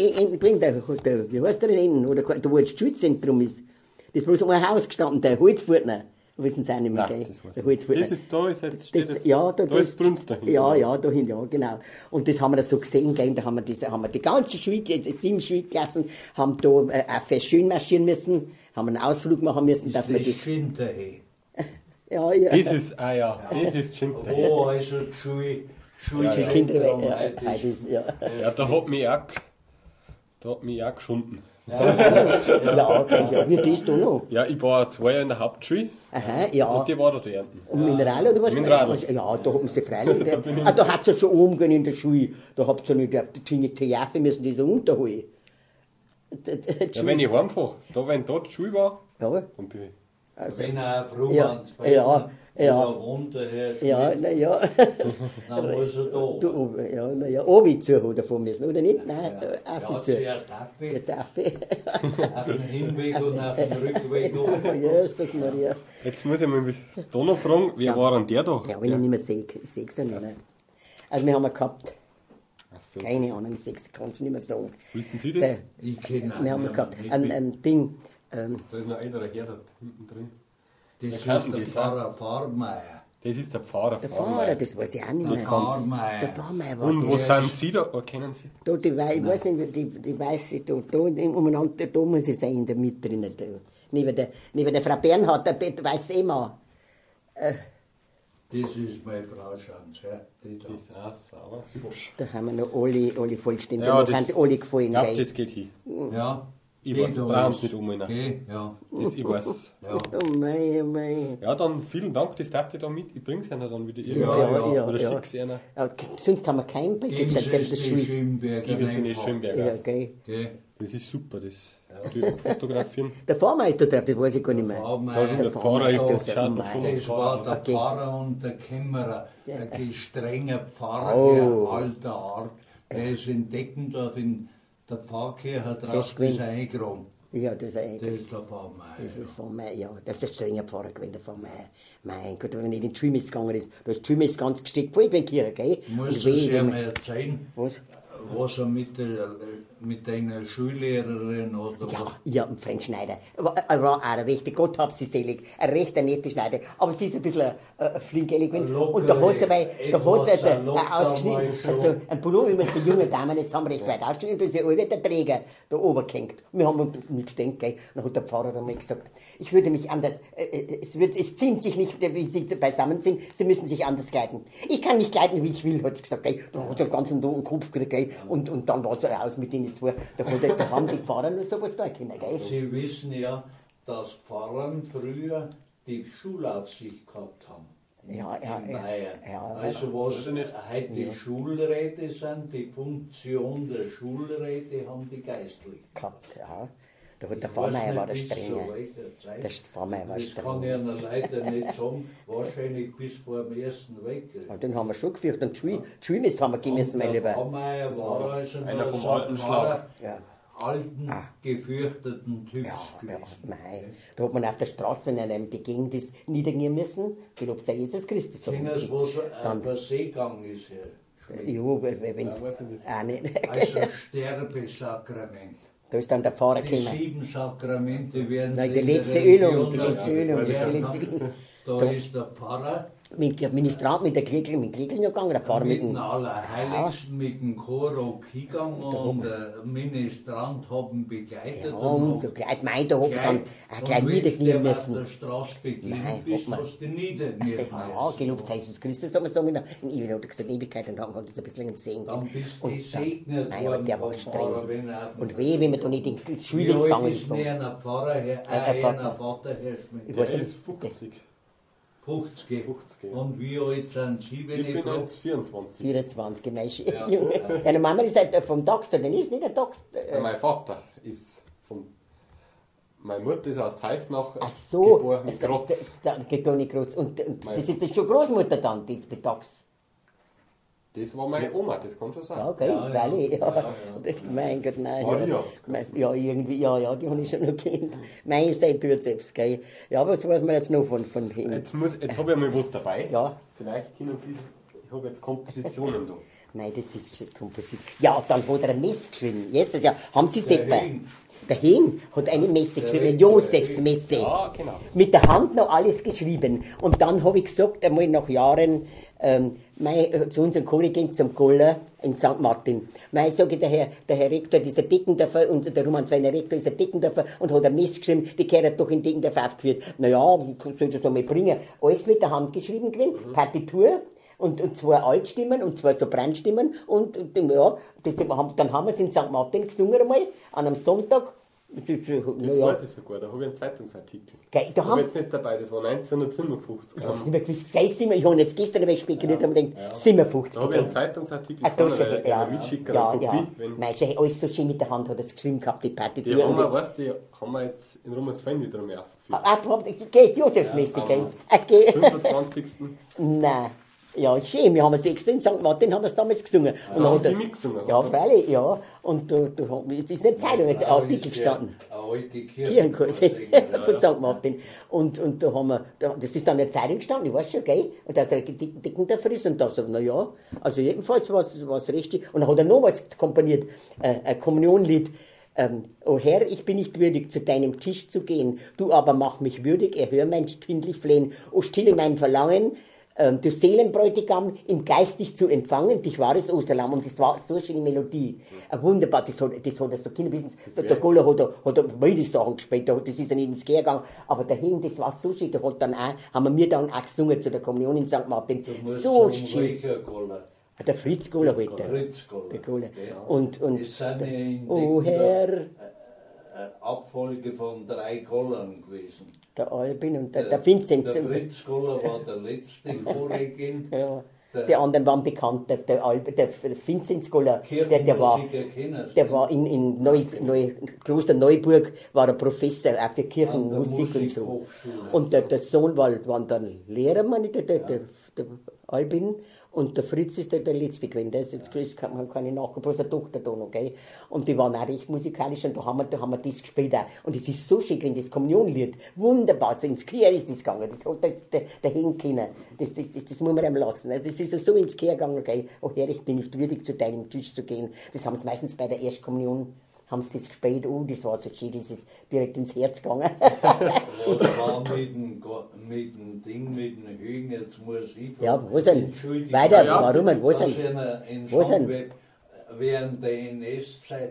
A: wie heißt der? Oder da wo jetzt das Schulzentrum ist. Das ist bloß ein Haus gestanden, der Holzfurtner. Wissen Sie auch nicht mehr, gell?
B: Der Holzfurtner. Das ist da, ist jetzt,
A: ja, da
B: ist Brunz dahinter.
A: Ja, dahin, ja, genau. Und das haben wir so gesehen, gell? Da haben wir die ganze Schule, die 7 Schulklassen, haben da auch schön marschieren müssen, haben einen Ausflug machen müssen, dass wir das...
C: Schinterhe.
A: Ja.
B: Das ist, das ist Schinterhe.
C: Oh, also die Schule
A: Für Kinder,
B: ja, da hat mich auch geschunden.
A: Wie bist du noch?
B: Ja, ich war 2 Jahre in der Hauptschule.
A: Aha, ja.
B: Und die war dort ernten.
A: Und Mineral oder was?
B: Mineral.
A: Ja, da hat man sie freilich. Da hat es ja schon oben in der Schule. Da habt ihr nicht die Theater müssen die so unterholen.
B: Ja, wenn ich heimfahre, wenn dort die Schule war,
A: ja.
B: dann bin ich.
A: Also,
C: wenn er auf Roman's runterher
A: ja, naja.
C: dann muss er da.
A: Obi zu hat er fahren müssen, oder nicht? Nein,
C: Ja,
A: zu.
C: zuerst Affe. Auf dem Hinweg und auf dem Rückweg auch.
A: Jesus Maria.
B: Jetzt muss ich mal da noch fragen, wer war denn der da?
A: Ja, wenn ich nicht mehr sehe, ich sehe es ja nicht. Also wir haben gehabt,
B: So.
A: keine Ahnung, ich kann es nicht mehr sagen.
B: Wissen Sie das?
C: Ich kenne
A: Wir haben gehabt, ein Ding,
B: Da ist noch einer Herr da hinten drin.
C: Das ist
B: kannten
C: der
B: die
C: Pfarrer Fahrmeier.
B: Das ist der Pfarrer.
A: der Fahrer, das weiß ich auch nicht mehr.
C: Fahrmeier.
A: Der Fahrmeier war
B: Und wo
A: der.
B: sind Sie da? Kennen Sie?
A: Da, ich weiß nicht, die weiße, da umeinander, da muss ich sein, in der Mitte drinnen. Neben der Frau Bernhard, der weiß eh mal.
C: Das ist meine Frau Schanz. Ja, die da.
B: Das ist auch sauer.
A: Da haben wir noch alle vollständig.
B: Ja,
A: noch haben alle gefallen.
B: Ich glaube,
A: gell?
B: das geht hin.
C: Ja,
B: brauchen es nicht um.
C: Okay, ja.
B: Ich weiß.
C: Ja.
A: Oh mei, oh mei.
B: Ja, dann vielen Dank, das darf ich da mit. Ich bring's ihnen dann wieder
C: Ja,
B: oder schick's ihnen.
A: Ja, sonst haben wir keinen bei
C: Geben
A: gibt
C: Sie
A: selbst
C: es
A: das
C: die
A: Schul.
C: Schönberger
B: Gib es den
C: einfach.
B: Schönberger.
A: Ja, gell.
C: Okay.
B: Das ist super, das fotografieren.
A: Der Pfarrmeister drauf, das weiß ich gar nicht mehr.
B: Der Pfarrer ist das, schaut man schon.
C: Das war der
A: Okay.
C: Pfarrer und der Kämmerer, ein gestrenger Pfarrer
A: Oh.
C: alter Art. Der ist in Deckendorf in der Pfarrkirche drauf,
A: Siehst du,
C: ist eingegraben.
A: Ja, das ist
C: Das
A: eigentlich.
C: ist der Pfarrmeier.
A: Das ist von mir, ja. Das ist ein strenger Pfarrer gewesen, der von mir. Mein Gott, wenn er nicht in die Schulmesse gegangen ist, da ist die Schulmesse ganz gesteckt voll bei der Kirche, gell?
C: Muss
A: Und
C: ich
A: wenn
C: mal erzählen,
A: Was?
C: was er mit einer Schullehrerin oder
A: Ja, und Frank Schneider. Er war auch ein rechter, Gott hab sie selig, ein rechter netter Schneider. Aber sie ist ein bisschen ein Flinkeli gewesen. Und da hat sie ausgeschnitten, also ein Pullover, wie man die jungen Damen jetzt haben recht weit ausgeschnitten, da ist ja alle der Träger da oben gehängt. Wir haben uns nichts gedacht, gell. Dann hat der Pfarrer einmal gesagt, ich würde mich anders, es ziemt sich nicht, wie sie beisammen sind, sie müssen sich anders kleiden. Ich kann nicht kleiden, wie ich will, hat sie gesagt, gell. Da hat sie einen ganz roten Kopf gekriegt, gell. Und dann war sie aus mit denen zwei. Da haben die Pfarrer nur sowas da können, gell.
C: Sie wissen ja, dass Pfarrer früher die Schulaufsicht gehabt haben.
A: Ja,
C: In Bayern.
A: ja.
C: Also was heute die Schulräte sind, die Funktion der Schulräte haben die Geistlichen.
A: Gehabt, ja. Da hat der Pfarrmeier war der
C: Bis zu
A: Strenge.
C: welcher Zeit.
A: Der Pfarrmeier war
C: Das kann ich
A: streng.
C: Ihnen leider nicht sagen, wahrscheinlich bis vor dem Ersten Weltkrieg.
A: Und den haben wir schon geführt. Und die Schulmist haben wir gemessen, mein
C: Der
A: Lieber.
C: Pfarrmeier war also
B: einer
C: nur
B: vom
C: so
B: alten Schlag.
A: Ja.
C: alten, gefürchteten Typs
A: Ja,
C: gewesen.
A: mei. Da hat man auf der Straße, wenn einem begegnet ist, niedergehen müssen. Gelobt sei Jesus Christus. sagen
C: Kennen
A: sie.
C: Sie, was
A: Dann-
C: ein Seegang ist hier?
A: Jo, wenn es
B: weiß ich nicht.
A: auch nicht.
C: Also Sterbesakrament.
A: Da ist dann der Pfarrer
C: Die
A: gekommen.
C: 7 Sakramente werden
A: Nein,
C: Sie
A: die
C: in der
A: letzte
C: Religion
A: Ölung, die letzte Ölung, die
C: gelernt
A: letzte
C: haben.
A: Ölung.
C: Da ist der Pfarrer
A: Mit dem Ministrant, mit der Klegel noch gegangen, der Pfarrer mit
C: mit dem
A: dem.
C: Allerheiligsten, mit dem Chorrock hingegangen und der Ministrant haben begleitet.
A: Ja, und der Kleid meint, da hat er dann auch gleich
C: wenn du
A: niederknien
C: auf
A: müssen.
C: der Straße begegnet
A: Nein,
C: bist,
A: hat man-
C: hast du niederknien
A: Ja, gelobt sei Jesus Christus, sagen wir so. In Ewigkeit hat er gesagt, Ewigkeit, und dann hat es ein bisschen einen Segen
C: Dann
A: gegeben.
C: bist du
A: Und
C: gesegnet
A: nein, aber der war
C: vom Pfarrer,
A: streng.
C: wenn er auf den-
A: Und wehe, wenn man da nicht in die
C: Wie
A: Schule
C: alt
A: gegangen
C: ist
A: ist.
C: denn einer Pfarrer,
A: Ein
C: einer Vater, Herr Schmidt?
A: Ich
B: Der
A: weiß nicht,
B: ist 50.
C: 50.
B: 50.
C: Und wie alt sind Sie, wenn
B: Ich
C: ich
B: bin
C: frage?
B: jetzt 24.
A: 24, mein
C: Ja.
A: Junge. Ja, der Mama ist halt vom Dachs da, den ist nicht der Dachs.
B: Mein Vater ist von. Meine Mutter ist aus Teisnach
A: Ach so,
B: geboren in Grotz.
A: geboren in Grotz. Und
B: Mein-
A: das ist schon Großmutter dann, die Dachs.
B: Das war meine Oma, das kann schon sein.
A: Ja, okay,
C: Ja,
A: freilich.
C: ja,
A: Ja,
C: ja,
A: Mein Gott, nein.
B: Maria
A: Ja,
B: hat's geheißen.
A: ja, irgendwie, ja, die habe ich schon noch kennt. Meine Seite tut selbst, gell. Ja, was weiß man jetzt noch von ihm?
B: Jetzt habe ich mal was dabei.
A: Ja.
B: Vielleicht können Sie. Ich habe jetzt Kompositionen da.
A: Nein, das ist Komposit. Ja, dann hat er eine Messe geschrieben. Jesus, ja. Haben Sie
C: Der
A: Seppe?
C: Hing.
A: Der Hing hat eine Messe geschrieben,
C: Hing,
A: Josefs Messe.
B: Ja, genau.
A: Mit der Hand noch alles geschrieben. Und dann habe ich gesagt, einmal nach Jahren, zu unserem Kontingent zum Koller in St. Martin. Sage ich, der Herr Rektor, dieser Deckendorfer, und der Roman Zweiner Rektor ist ein Deckendorfer und hat eine Messe geschrieben, die gehört doch in Deckendorf aufgeführt. Naja, soll ich das einmal bringen? Alles mit der Hand geschrieben gewesen, Partitur. Und zwei Altstimmen und zwei Sopranstimmen ja, dann haben wir es in St. Martin gesungen einmal, an einem Sonntag.
B: Das
A: Ja,
B: weiß ich sogar, da habe ich einen Zeitungsartikel.
A: Gell, da
B: Da
A: haben
B: habe ich jetzt nicht dabei, das war 1957.
A: ich hab's nicht mehr gewusst, gleich sind wir, ich habe jetzt gestern einmal spekuliert und gedacht, 57.
B: Da habe ich einen Zeitungsartikel,
A: Ah, da
B: kann
A: schon,
B: ich gerne mitschicken,
A: ja,
B: eine
A: ja.
B: Kopie. Wenn
A: Meinst du, alles so schön mit der Hand hat er es geschrieben gehabt, die
B: die
A: Partitur.
B: haben
A: und
B: wir,
A: das-
B: weißt du, die haben wir jetzt in Rummersfeld wieder mehr aufgeführt.
A: Geht, Josefsmesse, gell? Okay.
B: 25.
A: Nein. Ja, schön, wir haben es extra in St. Martin haben wir es damals gesungen. Und
B: haben
A: hat
B: Sie
A: er-
B: mitgesungen?
A: Ja, freilich, ja. Und es ist in der Zeitung, ein Artikel gestanden.
C: Eine alte
A: Kirchenkurse
C: Kirche.
A: von St. Martin. Und da haben wir, das ist dann in der Zeitung gestanden, ich weiß schon, gell? Und da hat er dicken dafür ist und da sagt, na ja, also jedenfalls war es richtig. Und dann hat er noch was komponiert, ein Kommunionlied. O Herr, ich bin nicht würdig, zu deinem Tisch zu gehen, du aber mach mich würdig, erhör mein kindlich Flehen, o stille mein Verlangen, du Seelenbräutigam, im Geist dich zu empfangen, dich wahres Osterlamm. Und das war so eine schöne Melodie. Wunderbar, das hat er so Kinderbusiness. Der Goller hat wilde Sachen gespielt, das ist ja nicht ins Gehen gegangen. Aber der Hing, das war so schön, haben wir dann auch gesungen zu der Kommunion in St. Martin. So schön.
C: Welcher Goller?
A: Der Fritz Goller heute.
C: Fritz Goller.
A: Der Goller.
C: Okay.
A: Und
C: Das sind in
A: oh Herr,
C: Abfolge von 3 Kollern gewesen.
A: Der Albin und der Vinzenz.
C: Der Fritz Koller war der letzte Chorregent.
A: Ja. Die anderen waren bekannt. Der Vinzenz Koller, der war in Kloster Neuburg, war er Professor auch für Kirchenmusik und so. Und der Sohn war dann Lehrer, meine ich, der Albin. Und der Fritz ist der letzte gewesen, der ist jetzt keine Nachkommen, bloß eine Tochter da noch, gell. Und die waren auch recht musikalisch und da haben wir das gespielt auch. Und es ist so schön gewesen, das Kommunionlied, wunderbar, so ins Chor ist das gegangen, das hat der Hen können, das muss man ihm lassen. Also das ist so ins Chor gegangen, gell. Oh Herr, ich bin nicht würdig, zu deinem Tisch zu gehen. Das haben sie meistens bei der Erstkommunion, haben sie das gespielt, das war so schön, das ist direkt ins Herz gegangen.
C: Was war mit dem Ding, mit dem Höhen, jetzt muss ich...
A: Ja, wo sind? Weiter, warum? Wo sind?
C: Wo sind? Während der NS-Zeit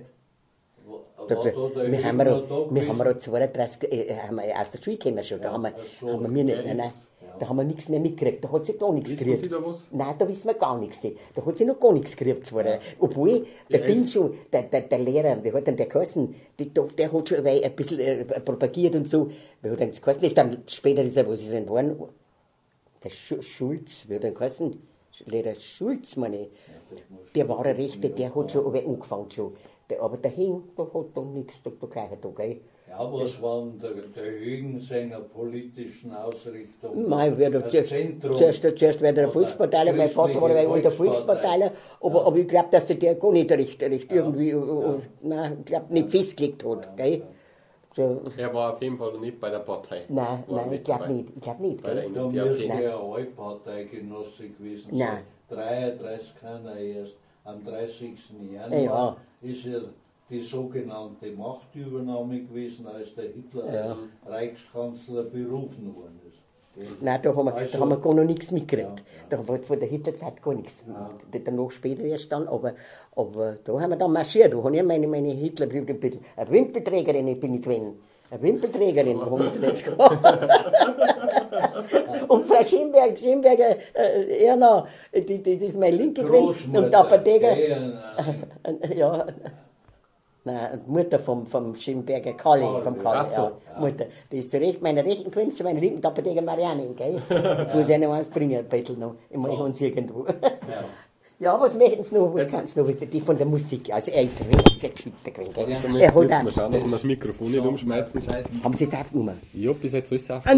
A: wir haben wir 32, aus der Schule gekommen schon, da haben wir nicht, nein, da haben wir nichts mehr mitgekriegt, da hat sich da nichts gekriegt.
B: Wissen Sie da was?
A: Nein, da wissen wir gar nichts. Da hat sich noch gar nichts gekriegt. Obwohl, der Ding schon, der Lehrer, wie hat denn der geheißen, der hat schon ein bisschen propagiert und so, wie hat denn das geheißen, das ist dann später, was ist denn geworden? Der Schulz, wie hat denn geheißen? Lehrer Schulz, meine ich. Der war ein Rechter, der hat schon angefangen schon. Aber der Hing, da hat da nichts, da gleich da, gell.
C: Ja, was waren der Högen seiner politischen Ausrichtung?
A: Nein, zuerst wäre der Volksparteiler, mein Vater war ja der Volksparteiler, aber ich glaube, dass der gar nicht recht irgendwie, nein, ich glaube, nicht festgelegt hat, gell. So.
B: Er war auf jeden Fall nicht bei der Partei.
A: Nein, ich glaube nicht.
C: Da müsste er Parteigenosse gewesen sein.
A: Nein.
C: 33 kann er erst. Am 30. Januar ist ja die sogenannte Machtübernahme gewesen, als der Hitler als Reichskanzler berufen worden ist.
A: Nein, da haben wir gar noch nichts mitgekriegt. Da war von der Hitlerzeit gar nichts. Danach später erst dann, aber da haben wir dann marschiert. Da habe ich meine Hitlerbrüder ein bisschen. Eine Wimpelträgerin bin ich gewesen. Eine Wimpelträgerin, haben sie jetzt gehabt. Und Frau Schimberger, Erna, das ist meine Linke gewesen. Und der Apotheker, nein, die Mutter vom Schimberger, Kalle, vom Kalle, Mutter. Das ist meine Rechten gewesen, zu meiner Linken, der Apotheker Marianne, gell. Ich muss ja noch eins bringen, ein bisschen noch. Ich mache uns irgendwo. Ja, was möchten Sie noch? Was kannst du noch wissen? Die von der Musik. Also er ist richtig geschickter gewesen.
B: Gell? Er hat auch... Mal schauen, dass wir das Mikrofon nicht umschmeißen.
A: Haben Sie es aufgenommen?
B: Ja, bis jetzt alles auf.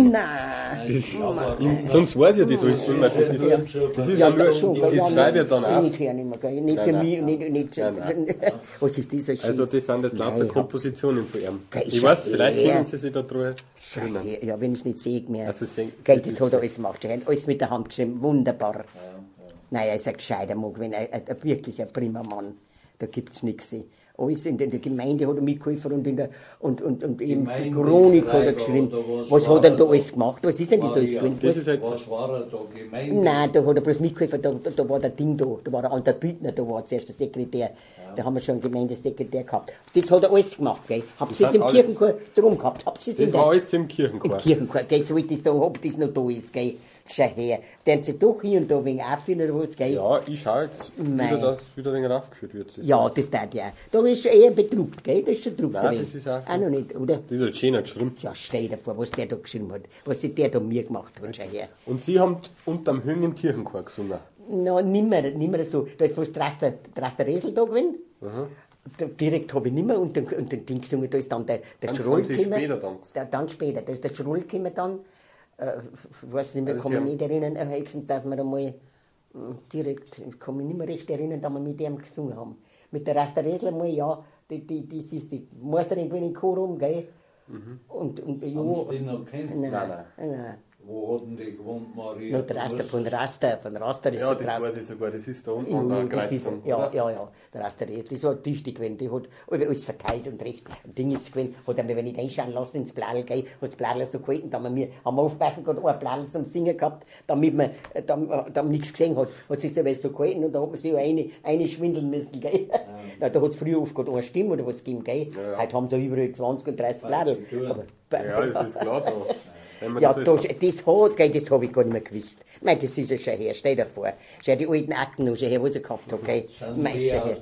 A: Nein!
B: Sonst weiß ich das alles immer. Das ist ja nur... Das schreibe ich dann auf.
A: Nicht hören immer, gell? Nicht für mich, nicht... Was ist das?
B: Also das sind jetzt lauter Kompositionen von ihm. Ich weiß, vielleicht kennen Sie sich da drüber.
A: Ja, wenn ich es nicht sehe mehr.
B: Also
A: Gell, das hat er alles gemacht. Alles mit der Hand geschrieben. Wunderbar. Nein, er ist ein gescheiter Mann, wirklich ein prima Mann. Da gibt es nichts. Alles in der Gemeinde hat er mitgeholfen und eben die Chronik hat er geschrieben. Was hat er da alles gemacht? Was ist denn das alles gewesen?
C: Was war er da, Gemeinde?
A: Nein, da hat er bloß mitgeholfen, da war der Ding da war der Alter Büttner, da war zuerst der Sekretär. Da haben wir schon einen Gemeindesekretär gehabt. Das hat er alles gemacht, gell? Habt ihr es im Kirchenchor drum gehabt?
B: Das war alles im Kirchenchor.
A: Im Kirchenchor, gell? So ich das sagen, ob das noch da ist, gell? Schau her. Der hat sich doch hier und da wegen auffinden oder was, gell?
B: Ja, ich schaue jetzt, dass wieder ein wenig aufgeführt wird.
A: Ja, das darf ja. Da ist schon eher bedruckt, gell? Das ist schon gedruckt.
B: Nein, das ist auch
A: noch nicht, oder?
B: Das ist halt schöner geschrieben.
A: Ja, stell dir vor, was der da geschrieben hat. Was der da mir gemacht hat, schau her.
B: Und Sie haben unterm Hüng im Kirchenchor gesungen?
A: No, nimmer so. Da ist bloß Draster Resel da gewesen. Direkt habe ich nicht mehr und den Ding gesungen. Da ist dann der Schroll gekommen. Dann später. Da ist der Schroll gekommen dann. Ich weiß nicht mehr, kann mich nicht erinnern, höchstens, dass wir einmal direkt, ich kann mich nicht mehr recht erinnern, dass wir mit dem gesungen haben. Mit der Rasta Resler mal, ja, das ist die Meisterin in Chorum, gell? Und
C: ja. Haben Sie den noch kennt?
A: Nein.
C: Wo hatten die gewohnt, Maria?
A: Nur der Rasta, von Rasta ist
B: ja,
A: der
B: das weiß ich sogar, das ist da unten an der Kreuzung.
A: Ja, der Rasta, das war tüchtig gewesen, die hat alles verteilt und recht, ein Ding ist gewesen, hat er mir, wenn ich reinschauen lassen ins Bladel, gell, hat das Bladel so gehalten, da haben wir aufpassen gehabt, ein Bladel zum Singen gehabt, damit man nichts gesehen hat, hat sich so gehalten und da hat man sich eine schwindeln müssen, gell. Ja. Da hat es früher oft gerade eine Stimme oder was gegeben, gell. Ja. Heute haben sie überall 20 und 30 Bladel.
B: Ja, das ist klar da.
A: Ja, das habe ich gar nicht mehr gewusst. Ich meine, das ist ja schon her, stell dir vor. Schau die alten Akten noch schon her, was ich gehabt habe, gell?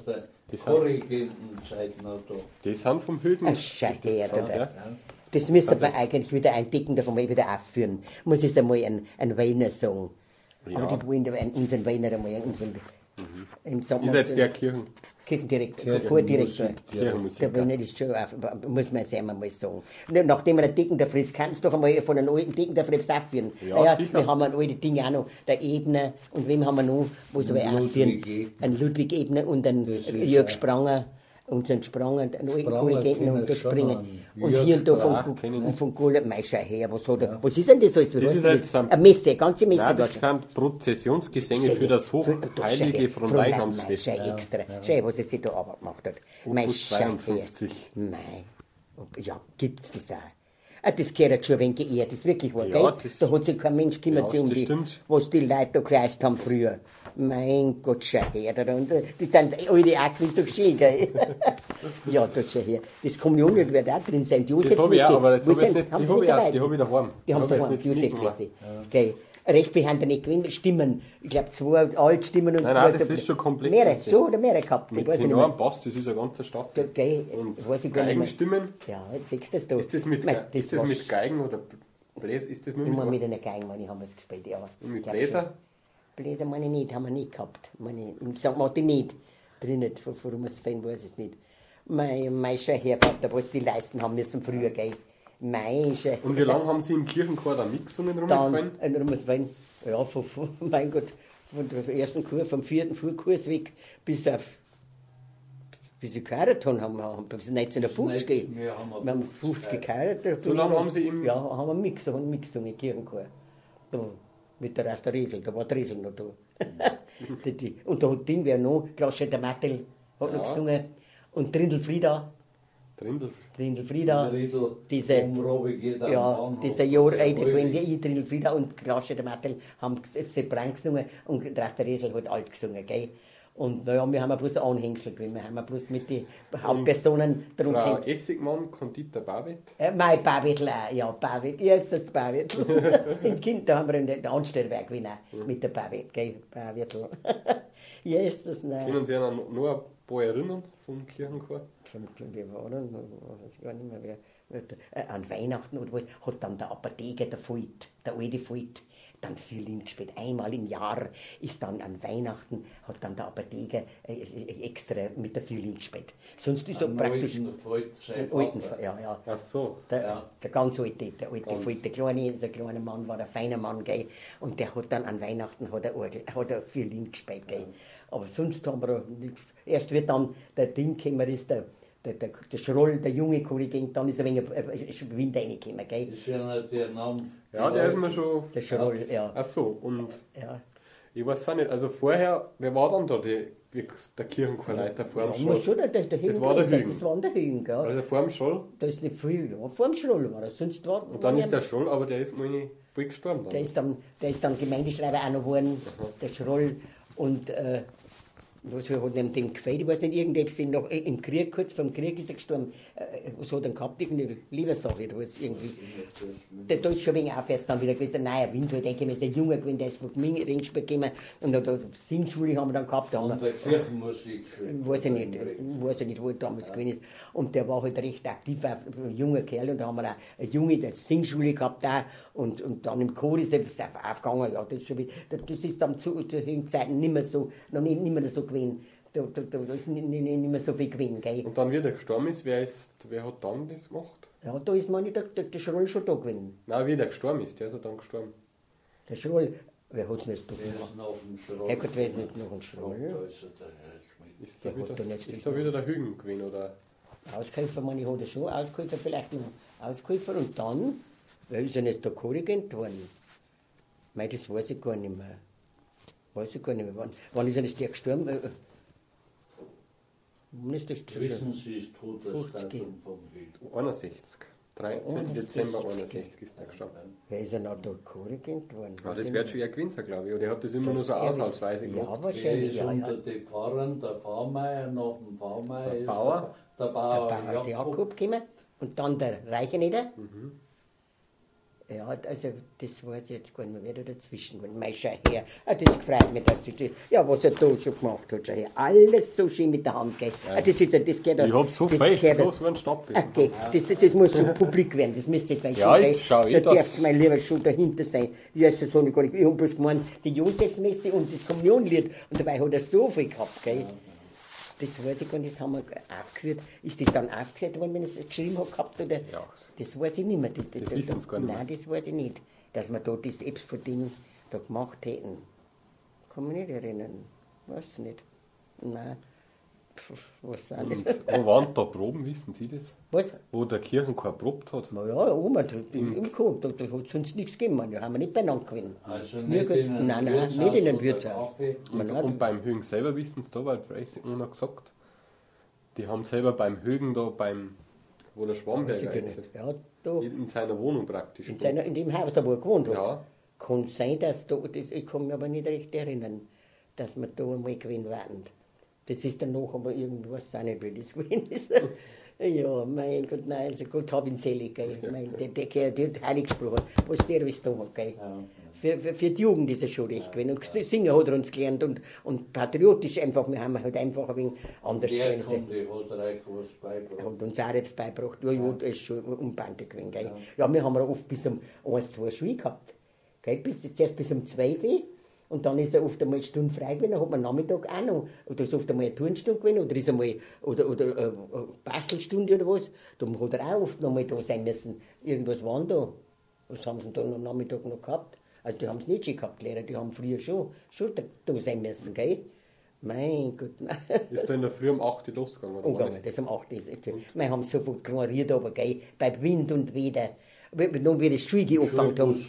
C: Korrigentenzeiten auch da.
B: Die sind vom Hügel.
A: Schau her,
B: Ja.
A: das müsste man eigentlich wieder eindecken, davon mal wieder aufführen. Muss es einmal ein Weiner sagen.
B: Ja.
A: Aber die wollen da unseren Weiner einmal, im Sommer.
B: Ist jetzt der
A: Kirchendirektor, Chordirektor.
B: Kirchenmusik.
A: Der Weiner ist schon, muss man selber mal sagen. Nachdem er ein Decken der Fritz, kannst du doch einmal von einem alten Decken der Fritz aufführen.
B: Ja, sicher.
A: Wir haben ein altes Ding auch noch, der Ebner, und wem haben wir noch, wo soll wir aufführen? Ein Ludwig Ebner und ein Jörg Spranger. Und sind Spranger, einen alten Korrigenten und da springen. Und hier und da von Kohle, Meischer her, was ist denn das alles?
B: Das ist jetzt
A: eine Messe, ganze Messe.
B: Nein, das sind Prozessionsgesänge für das Hochheilige Fronleichnamsfest.
A: Meischer extra. Schau, was er sich da Arbeit gemacht hat.
B: Opus 52.
A: Mei. Ja, gibt's das auch? Das gehört schon ein wenig geehrt, das ist wirklich wahr,
B: Ja,
A: gell? Da hat sich kein Mensch gekümmert,
B: Ja,
A: um
B: das
A: die,
B: stimmt.
A: was die Leute da geleistet haben früher. Mein Gott, schau her, da und das sind alle Akkus doch schön, gell? Ja, da schau her. Das Kommunion wird auch drin sein. Die
B: Das habe ich auch, aber das
A: Wo
B: habe ich
A: sind-
B: nicht,
A: haben
B: die
A: Sie
B: habe ich
A: nicht
B: auch,
A: dabei?
B: die habe ich daheim.
A: Die haben
B: Hab
A: so
B: ich
A: einen
B: nicht mitgenommen.
A: Josefmesse. Gell. Recht viel haben da nicht gewinnt, Stimmen. Ich glaube, 2 Altstimmen und
B: Nein,
A: zwei
B: nein, das
A: so-
B: ist schon komplett.
A: Mehrere,
B: das
A: so oder mehrere gehabt.
B: Mit
A: Ich weiß nicht
B: Tenoren
A: mehr.
B: passt, das ist eine ganze Stadt.
A: Gell,
B: Und
A: weiß ich gar nicht mehr.
B: Geigenstimmen,
A: Ja, jetzt siehst du das da.
B: ist das mit,
A: Nein,
B: ist das
A: war-
B: mit Geigen oder Bläser? Ist das nur
A: Ich meine,
B: mit
A: mit einer Geige, meine ich, haben wir es gespielt, ja.
B: Und mit
A: Glaub
B: Bläser?
A: schon. Bläser meine ich nicht, haben wir nicht gehabt. Meine, in St. Martin nicht. Drinnen, warum es Fan weiß ich nicht. Mein Hervater, was die leisten haben müssen früher, gell. Mein
B: Und wie lange haben Sie im Kirchenchor da mitgesungen, Rummelsfein?
A: Dann, Rummelsfein, ja, mein Gott, von der ersten Kurs, vom 4. Frühkurs weg bis sie geheiratet haben wir bis 1950.
C: Wir haben
A: Wir haben 50 geheiratet.
B: So lange haben Sie im-
A: Ja, haben wir mitgesungen, Kirchenchor. Da, mit der Rest der Riesel, da war der Riesel noch da. Und da hat Ding, wer noch, Klausche der Mattel hat noch
B: Ja.
A: gesungen. Und Trindl Frieda,
B: Trindl.
A: Trindl Frieda,
C: Riedel,
A: diese,
C: vom Robi geht am
A: ja,
C: Bahnhof.
A: dieser Jahr älter gewesen wie ich, Trindl Frieda und Klausche der Mattel haben separat gesungen und der Rest der Riesel hat alt gesungen, gell. Und naja, wir haben ja bloß einen Anhängsel gewesen, wir haben ja bloß mit den Hauptpersonen drum
B: Frau
A: gehabt.
B: Essigmann, Konditor Babett.
A: Mein Babetl auch, ja, Babet, Jesus, Babetl. Im Kind, da haben wir den Anstellwerk gewinnen mit der Babet, gell, Babetl. Jesus, nein.
B: Können Sie sich an nur ein paar erinnern vom Kirchenchor?
A: Wir waren, weiß ich gar nicht mehr, an Weihnachten oder was, hat dann der Apotheker, der Voigt, der alte Voigt, dann Violin gespielt. Einmal im Jahr ist dann an Weihnachten, hat dann der Apotheker extra mit der Violin gespielt. Sonst ist er praktisch... Alten, ja.
B: Ach so.
A: Der ganz alte, der Voigt, der kleine Mann war ein feiner Mann, gell? Und der hat dann an Weihnachten hat er Violin gespielt, gell? Aber sonst haben wir nichts. Erst wird dann der Ding gekommen, ist der Schroll, der junge Korrigent, dann ist ein wenig Wind reingekommen, gell?
C: Das ist ja nicht der Name.
B: Ja, der ist mir schon.
A: Der Schroll, ja.
B: Ach so, und
A: Ja.
B: ich weiß auch nicht, also vorher, wer war dann da der Kirchenchorleiter vor dem
A: Ich muss
B: Scholl?
A: schon der Hügen
B: Das war der Hügen.
A: Das war der Hügen, gell?
B: Also vor dem Scholl,
A: Da ist nicht viel, ja. Vor dem Schroll war das, sonst war...
B: und dann ist der Scholl, aber der ist meine bald gestorben
A: Der
B: dann.
A: ist dann Gemeindeschreiber auch noch geworden, der Schroll. Und was hat ihm dem gefällt? Ich weiß nicht, irgendetwas noch im Krieg, kurz vor dem Krieg ist er gestorben. Was hat er gehabt? Irgendeine Liebessache oder was irgendwie. Da ist schon ein wenig aufwärts dann wieder gewesen. Nein, Windhoek, denke ich, ist ein Junge gewesen, der ist von Ringsburg gekommen. Und da Singschule haben wir dann gehabt. Da haben
C: Und
A: wir,
C: der Kirchenmusik.
A: weiß ich nicht, wo er damals gewesen ist. Und der war halt recht aktiv, ein junger Kerl. Und da haben wir auch eine Junge, der Singschule gehabt da. Und dann im Chor ist er aufgegangen. Ja, das ist, schon, das ist dann zu den Zeiten nicht mehr so, noch nicht mehr so gewesen. Da ist nicht mehr so viel gewesen, gell.
B: Und dann, wie der gestorben ist, wer hat dann das gemacht?
A: Ja, da ist meine, der Schroll schon da gewesen.
B: Nein, wie der gestorben ist, der ist ja dann gestorben.
A: Der Schroll, wer hat es nicht da
C: Der
A: gemacht?
C: ist noch ein Schroll.
A: Herrgott, wer ist nicht noch ein Schroll?
C: Da ist er, der Herr Schmidt.
B: Ist da,
A: Der hat da
B: wieder,
A: nicht
B: ist da wieder der Hügen gewesen, oder?
A: Auskäufer, meine ich, hat er schon, Auskäufer vielleicht noch. Auskäufer und dann, wer ist denn jetzt der Korrigent geworden? Mei, das weiß ich gar nicht mehr. Wann ist denn das der gestorben? Wann ist das
C: Wissen Sie, ist tot das
A: 50.
C: Datum vom Hügel.
B: 61. 13. Dezember 61 ist der gestorben.
A: Wer ist denn noch der Korrigent geworden?
B: Ja, das wird schon eher gewesen sein, glaube ich. Oder er hat das immer nur so
A: Das eher-
B: ausnahmsweise
A: Ja,
B: gemacht.
C: Der
A: wahrscheinlich,
C: ist
A: ja.
C: unter den Pfarrern, der Pfarrmeier, nach dem Pfarrmeier
B: Der
C: ist
B: Bauer.
C: der
A: Der
C: Bauer
A: Bauer
C: Jakob.
A: Jakob gekommen und dann der Reicheneder. Ja, also das weiß ich jetzt gar nicht mehr, wer da dazwischen war. Mein Schau her. Das freut mich, dass du das, ja, was er da schon gemacht hat, schau her. Alles so schön mit der Hand, gell.
B: Ja.
A: Das geht
B: Ich hab so fest, so einen Stab.
A: Okay, das muss schon publik werden, das müsste vielleicht
B: Ja,
A: schon,
B: ich schau
A: da
B: das.
A: darf mein Lieber schon dahinter sein. Jesus, so gar nicht. Ich hab bloß gemeint, die Josefsmesse und das Kommunionlied, und dabei hat er so viel gehabt, gell. Das weiß ich gar nicht, das haben wir aufgeführt. Ist das dann aufgeführt worden, wenn ich es geschrieben habe gehabt, oder?
B: Ja.
A: Das weiß ich nicht mehr.
B: Das wissen Sie gar nicht mehr.
A: Nein, das weiß ich nicht. Dass wir da das Apps von Ding da gemacht hätten. Kann mich nicht erinnern. Weiß nicht. Nein. Weiß auch
B: Und
A: nicht.
B: wo waren da Proben, wissen Sie das?
A: Was?
B: Wo der Kirchenchor probt hat?
A: Na ja, Oma, im Chor, da hat es uns nichts gegeben. Da haben wir nicht beieinander gewinnen.
C: Also
A: Nirgends.
C: nicht in einem
A: Nein,
C: Wirtshaus
A: nicht in einem
C: oder
A: Wirtshaus.
C: Kaffee.
B: Und beim Högen selber wissen Sie da, weil vielleicht einer gesagt, die haben selber beim Högen da, wo der Schwamberger ist,
A: Ja, da.
B: in seiner Wohnung praktisch.
A: In dem Haus, da wo er gewohnt hat.
B: Ja.
A: Kann sein, dass da, ich kann mich aber nicht recht erinnern, dass wir da einmal gewinnen werden. Das ist danach aber irgendwas auch nicht, wie das gewesen ist. Ja, mein Gott, nein, also Gott hab ihn selig, gell. Der hat heilig gesprochen, was der was da hat, gell. Für die Jugend ist er schon recht gewesen. Und singen hat er uns gelernt und patriotisch einfach, wir haben halt einfach ein wenig anders
C: Der
A: gewesen.
C: hat er euch was
A: Er
C: beigebracht.
A: hat uns auch jetzt beigebracht, ja, das ist schon unbandig gewesen, gell. Ja, wir haben oft bis um 1, 2 Schule gehabt, gell, zuerst bis um 12 Uhr. Und dann ist er oft einmal eine Stunde frei gewesen, dann hat man am Nachmittag auch noch, oder ist oft einmal eine Turnstunde gewesen, oder ist einmal, oder eine Bastelstunde oder was. Dann hat er auch oft noch mal da sein müssen. Irgendwas war da. Was haben sie dann am Nachmittag noch gehabt? Also die haben es nicht schon gehabt, die Lehrer, die haben früher schon da sein müssen, gell? Mein Gott, nein.
B: Ist da in der Früh um 8 Uhr losgegangen? Oder
A: Umgegangen, das um 8 ist. Wir haben so viel klariert, aber gell, bei Wind und Wetter. Nun wir das Schulge angefangen haben,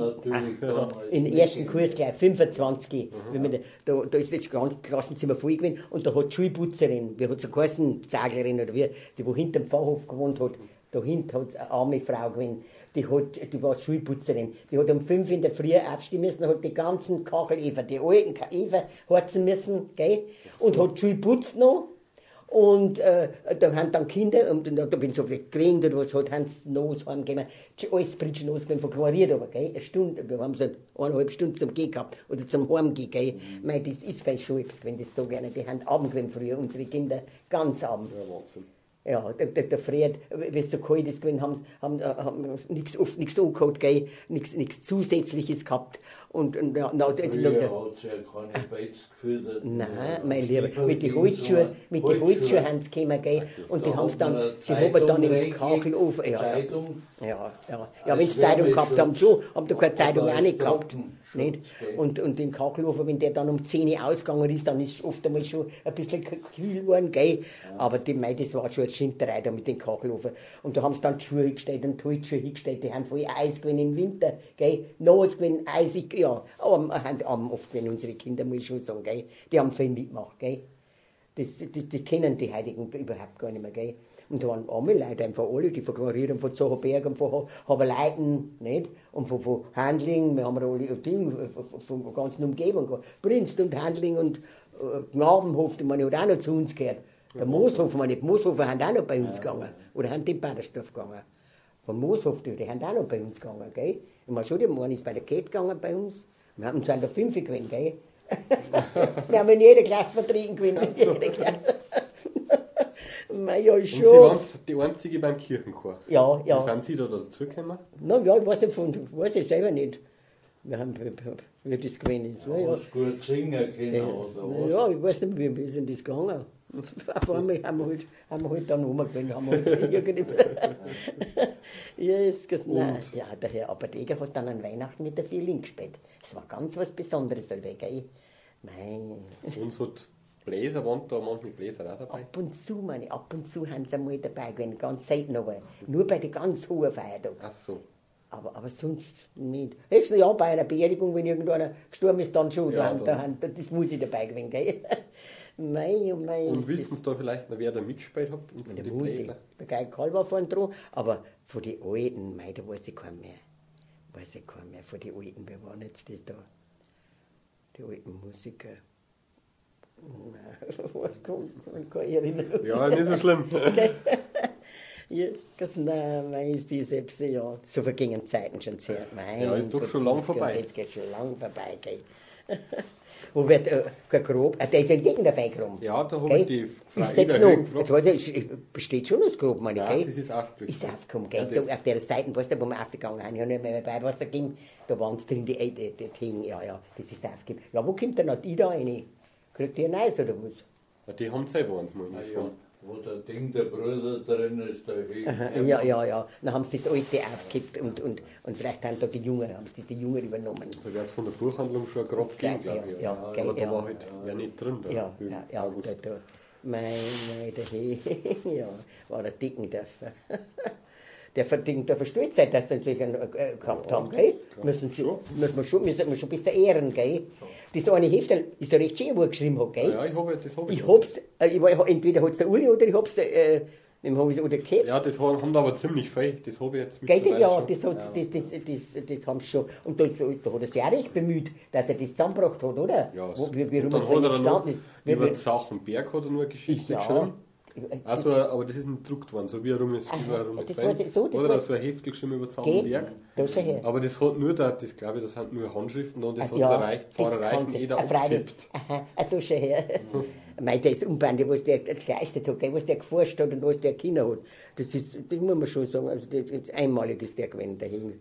A: im ersten Kurs gleich 25. Wenn wir da ist das Klassenzimmer voll gewesen und da hat die Schulputzerin, wie hat sie geheißen, Zaglerin oder wie, die wo hinter dem Pfarrhof gewohnt hat, da hinten hat es eine arme Frau gewesen, die war Schulputzerin, die hat um 5 in der Früh aufstehen müssen, hat die ganzen Kachel-Efer, die alten Efer heizen müssen, gell, und hat die Schule putzt noch. Und da haben dann Kinder, und da bin ich so viel gelingt oder was, haben sie noch heimgegeben, alles Britschen ausgegeben, von klariert aber, gell, eine Stunde, wir haben so 1,5 Stunden zum Gehen gehabt, oder zum Heimgehen, gell, Mei, das ist vielleicht schon etwas, wenn das so gerne, die haben Abend gewesen früher, unsere Kinder, ganz Abend.
B: Ja, Wahnsinn.
A: Ja, der Fred, wie es so kalt ist gewesen, haben oft nichts angehabt, gell, nichts Zusätzliches gehabt. Und jetzt
C: Früher hat es ja keine Beiz gefüttert.
A: nein, mein Lieber, mit den Holzschuhen haben sie gekommen, gell, und die haben es dann, die haben dann im Kachelofen, ja, wenn sie Zeitung gehabt haben, schon, haben da keine Zeitung auch nicht gehabt, nicht? Und im Kachelofen, wenn der dann um 10 Uhr ausgegangen ist, dann ist es oft einmal schon ein bisschen kühl geworden, gell, aber das war schon eine Schinterei da mit dem Kachelofen. Und da haben sie dann die Schuhe hingestellt und die Holzschuhe hingestellt, die haben voll Eis gewesen im Winter, gell, nass gewesen, eisig, ja, aber wir haben arm oft, wenn unsere Kinder, muss ich schon sagen, gell, die haben viel mitgemacht, gell. Die kennen die Heiligen überhaupt gar nicht mehr, gell. Und da waren arme Leute, einfach alle, die von Glorieren, von Zocherberg und von Haberleiten, nicht? Und von Handling, wir haben alle Dinge, von der ganzen Umgebung gehabt. Prinz und Handling und Gnadenhof, die hat auch noch zu uns gehört. Der Mooshofer, Mooshofer haben auch noch bei uns gegangen. Oder haben die in Badersdorf gegangen. Von Mooshof, die haben auch noch bei uns gegangen, gell. Ich meine schon, der Mann ist bei der Kate gegangen bei uns. Wir haben uns an der 5 gewinnt, gell. Wir haben in jeder Klasse vertreten gewinnt. Ja, schon.
B: Und Sie waren die Einzige beim Kirchenchor.
A: Ja.
B: Wie sind Sie da dazugekommen?
A: Na ja, ich weiß ich selber nicht. Wir haben, wie das gewesen ist. Ja.
C: Hast du gut singen können, oder was?
A: Ja, ich weiß nicht, wie sind das gegangen. Auf einmal haben wir halt dann rumgewinnen, haben wir halt irgendwie... Jesus, nein. Ja, der Herr Apotheker hat dann an Weihnachten mit der Violin gespielt. Das war ganz was Besonderes, gell. Mein...
B: Uns hat Bläser, waren da manche Bläser auch dabei?
A: Ab und zu haben sie einmal dabei gewesen, ganz selten aber. Nur bei den ganz hohen Feiertagen.
B: Ach so.
A: Aber sonst nicht. Höchstens ja, bei einer Beerdigung, wenn irgendeiner gestorben ist, dann schon.
B: Ja,
A: das muss ich dabei gewinnen, gell. Mei,
B: und wissen Sie da vielleicht noch, wer da mitgespielt hat?
A: Von der Musik. Der Geil Karl war vorhin dran, aber von den Alten, mei, da weiß ich keinen mehr. Von den Alten, wer waren jetzt das da? Die alten Musiker. Nein, was kommt? Ich kann mich erinnern.
B: Ja, nicht so schlimm.
A: Ja, nein, ist die selbst, ja. So vergingen Zeiten schon sehr. Mein
B: Ja, ist doch
A: Gott,
B: schon lang vorbei.
A: Jetzt geht schon lang vorbei, gell. Wo wird kein Grab? Der ist in Gegend Feigraben.
B: Ja, da habe ich die Frau
A: Ist jetzt
B: Ida
A: noch,
B: Högen gefragt.
A: jetzt weiß ich, besteht schon das Grab, meine ich,
B: Ja,
A: gell?
B: das ist aufgelöst.
A: Ist aufgekommen, gell?
B: Ja,
A: Da
B: das-
A: auf der Seite, weißt du, wo wir aufgegangen sind, ich habe nicht mehr bei Wasser gegeben, da waren es drin, die hingen, ja, das ist aufgegeben. Ja, wo kommt denn noch die da rein? Kriegt ihr ein Neues oder was?
B: Ja, die haben selber eins mal
C: Ah, ja,
B: gefunden.
C: wo der Ding, der Bruder drin ist, der Höhen.
A: Ja. Dann haben sie das alte aufgekippt und vielleicht haben da die Jungen übernommen.
B: Also wird es von der Buchhandlung schon ein Grab geben, glaube ich.
A: Ja,
B: Aber
A: gell,
B: da
A: ja.
B: war halt wer nicht drin. Da
A: Ja,
B: im
A: ja,
B: August.
A: da. Der ja, war der Dicken dafür. Der verdient, der versteht sich, dass sie natürlich einen gehabt haben, gell? Müssen wir schon ein bisschen ehren, gell? Das eine Heftel ist ja recht schön, wo er geschrieben hat, gell?
B: Ja, das habe ich.
A: Ich hab's, entweder hat's der Uli oder ich hab's, dem hab ich's oder gehört.
B: Ja, das haben da aber ziemlich viel. Das habe ich jetzt
A: Gell,
B: mittlerweile
A: ja,
B: schon.
A: das haben sie schon. Und da hat er sich auch recht bemüht, dass er das zusammengebracht hat, oder?
B: Ja,
A: Wie
B: und
A: rum
B: dann
A: es
B: hat er
A: entstanden
B: noch
A: ist.
B: über den Sachenberg hat er nur eine Geschichte geschrieben. Also, aber das ist nicht gedruckt worden, so wie er ist
A: das weiß ich so, das
B: Oder
A: weiß
B: so ein Heftel geschrieben über
A: Gell?
B: Sachenberg.
A: Da schau her.
B: Aber das hat nur das glaube ich, das sind nur Handschriften und das hat
A: Ja,
B: der Pfarrer
A: das
B: Reichen
A: kann-
B: jeder
A: freilich.
B: abgetippt.
A: Aha, da schau her. Mei, der ist Umbande, was der geleistet hat, gell, was der geforscht hat und was der Kinder hat. Das muss man schon sagen, also das ist einmalig ist der gewesen, der Himmel.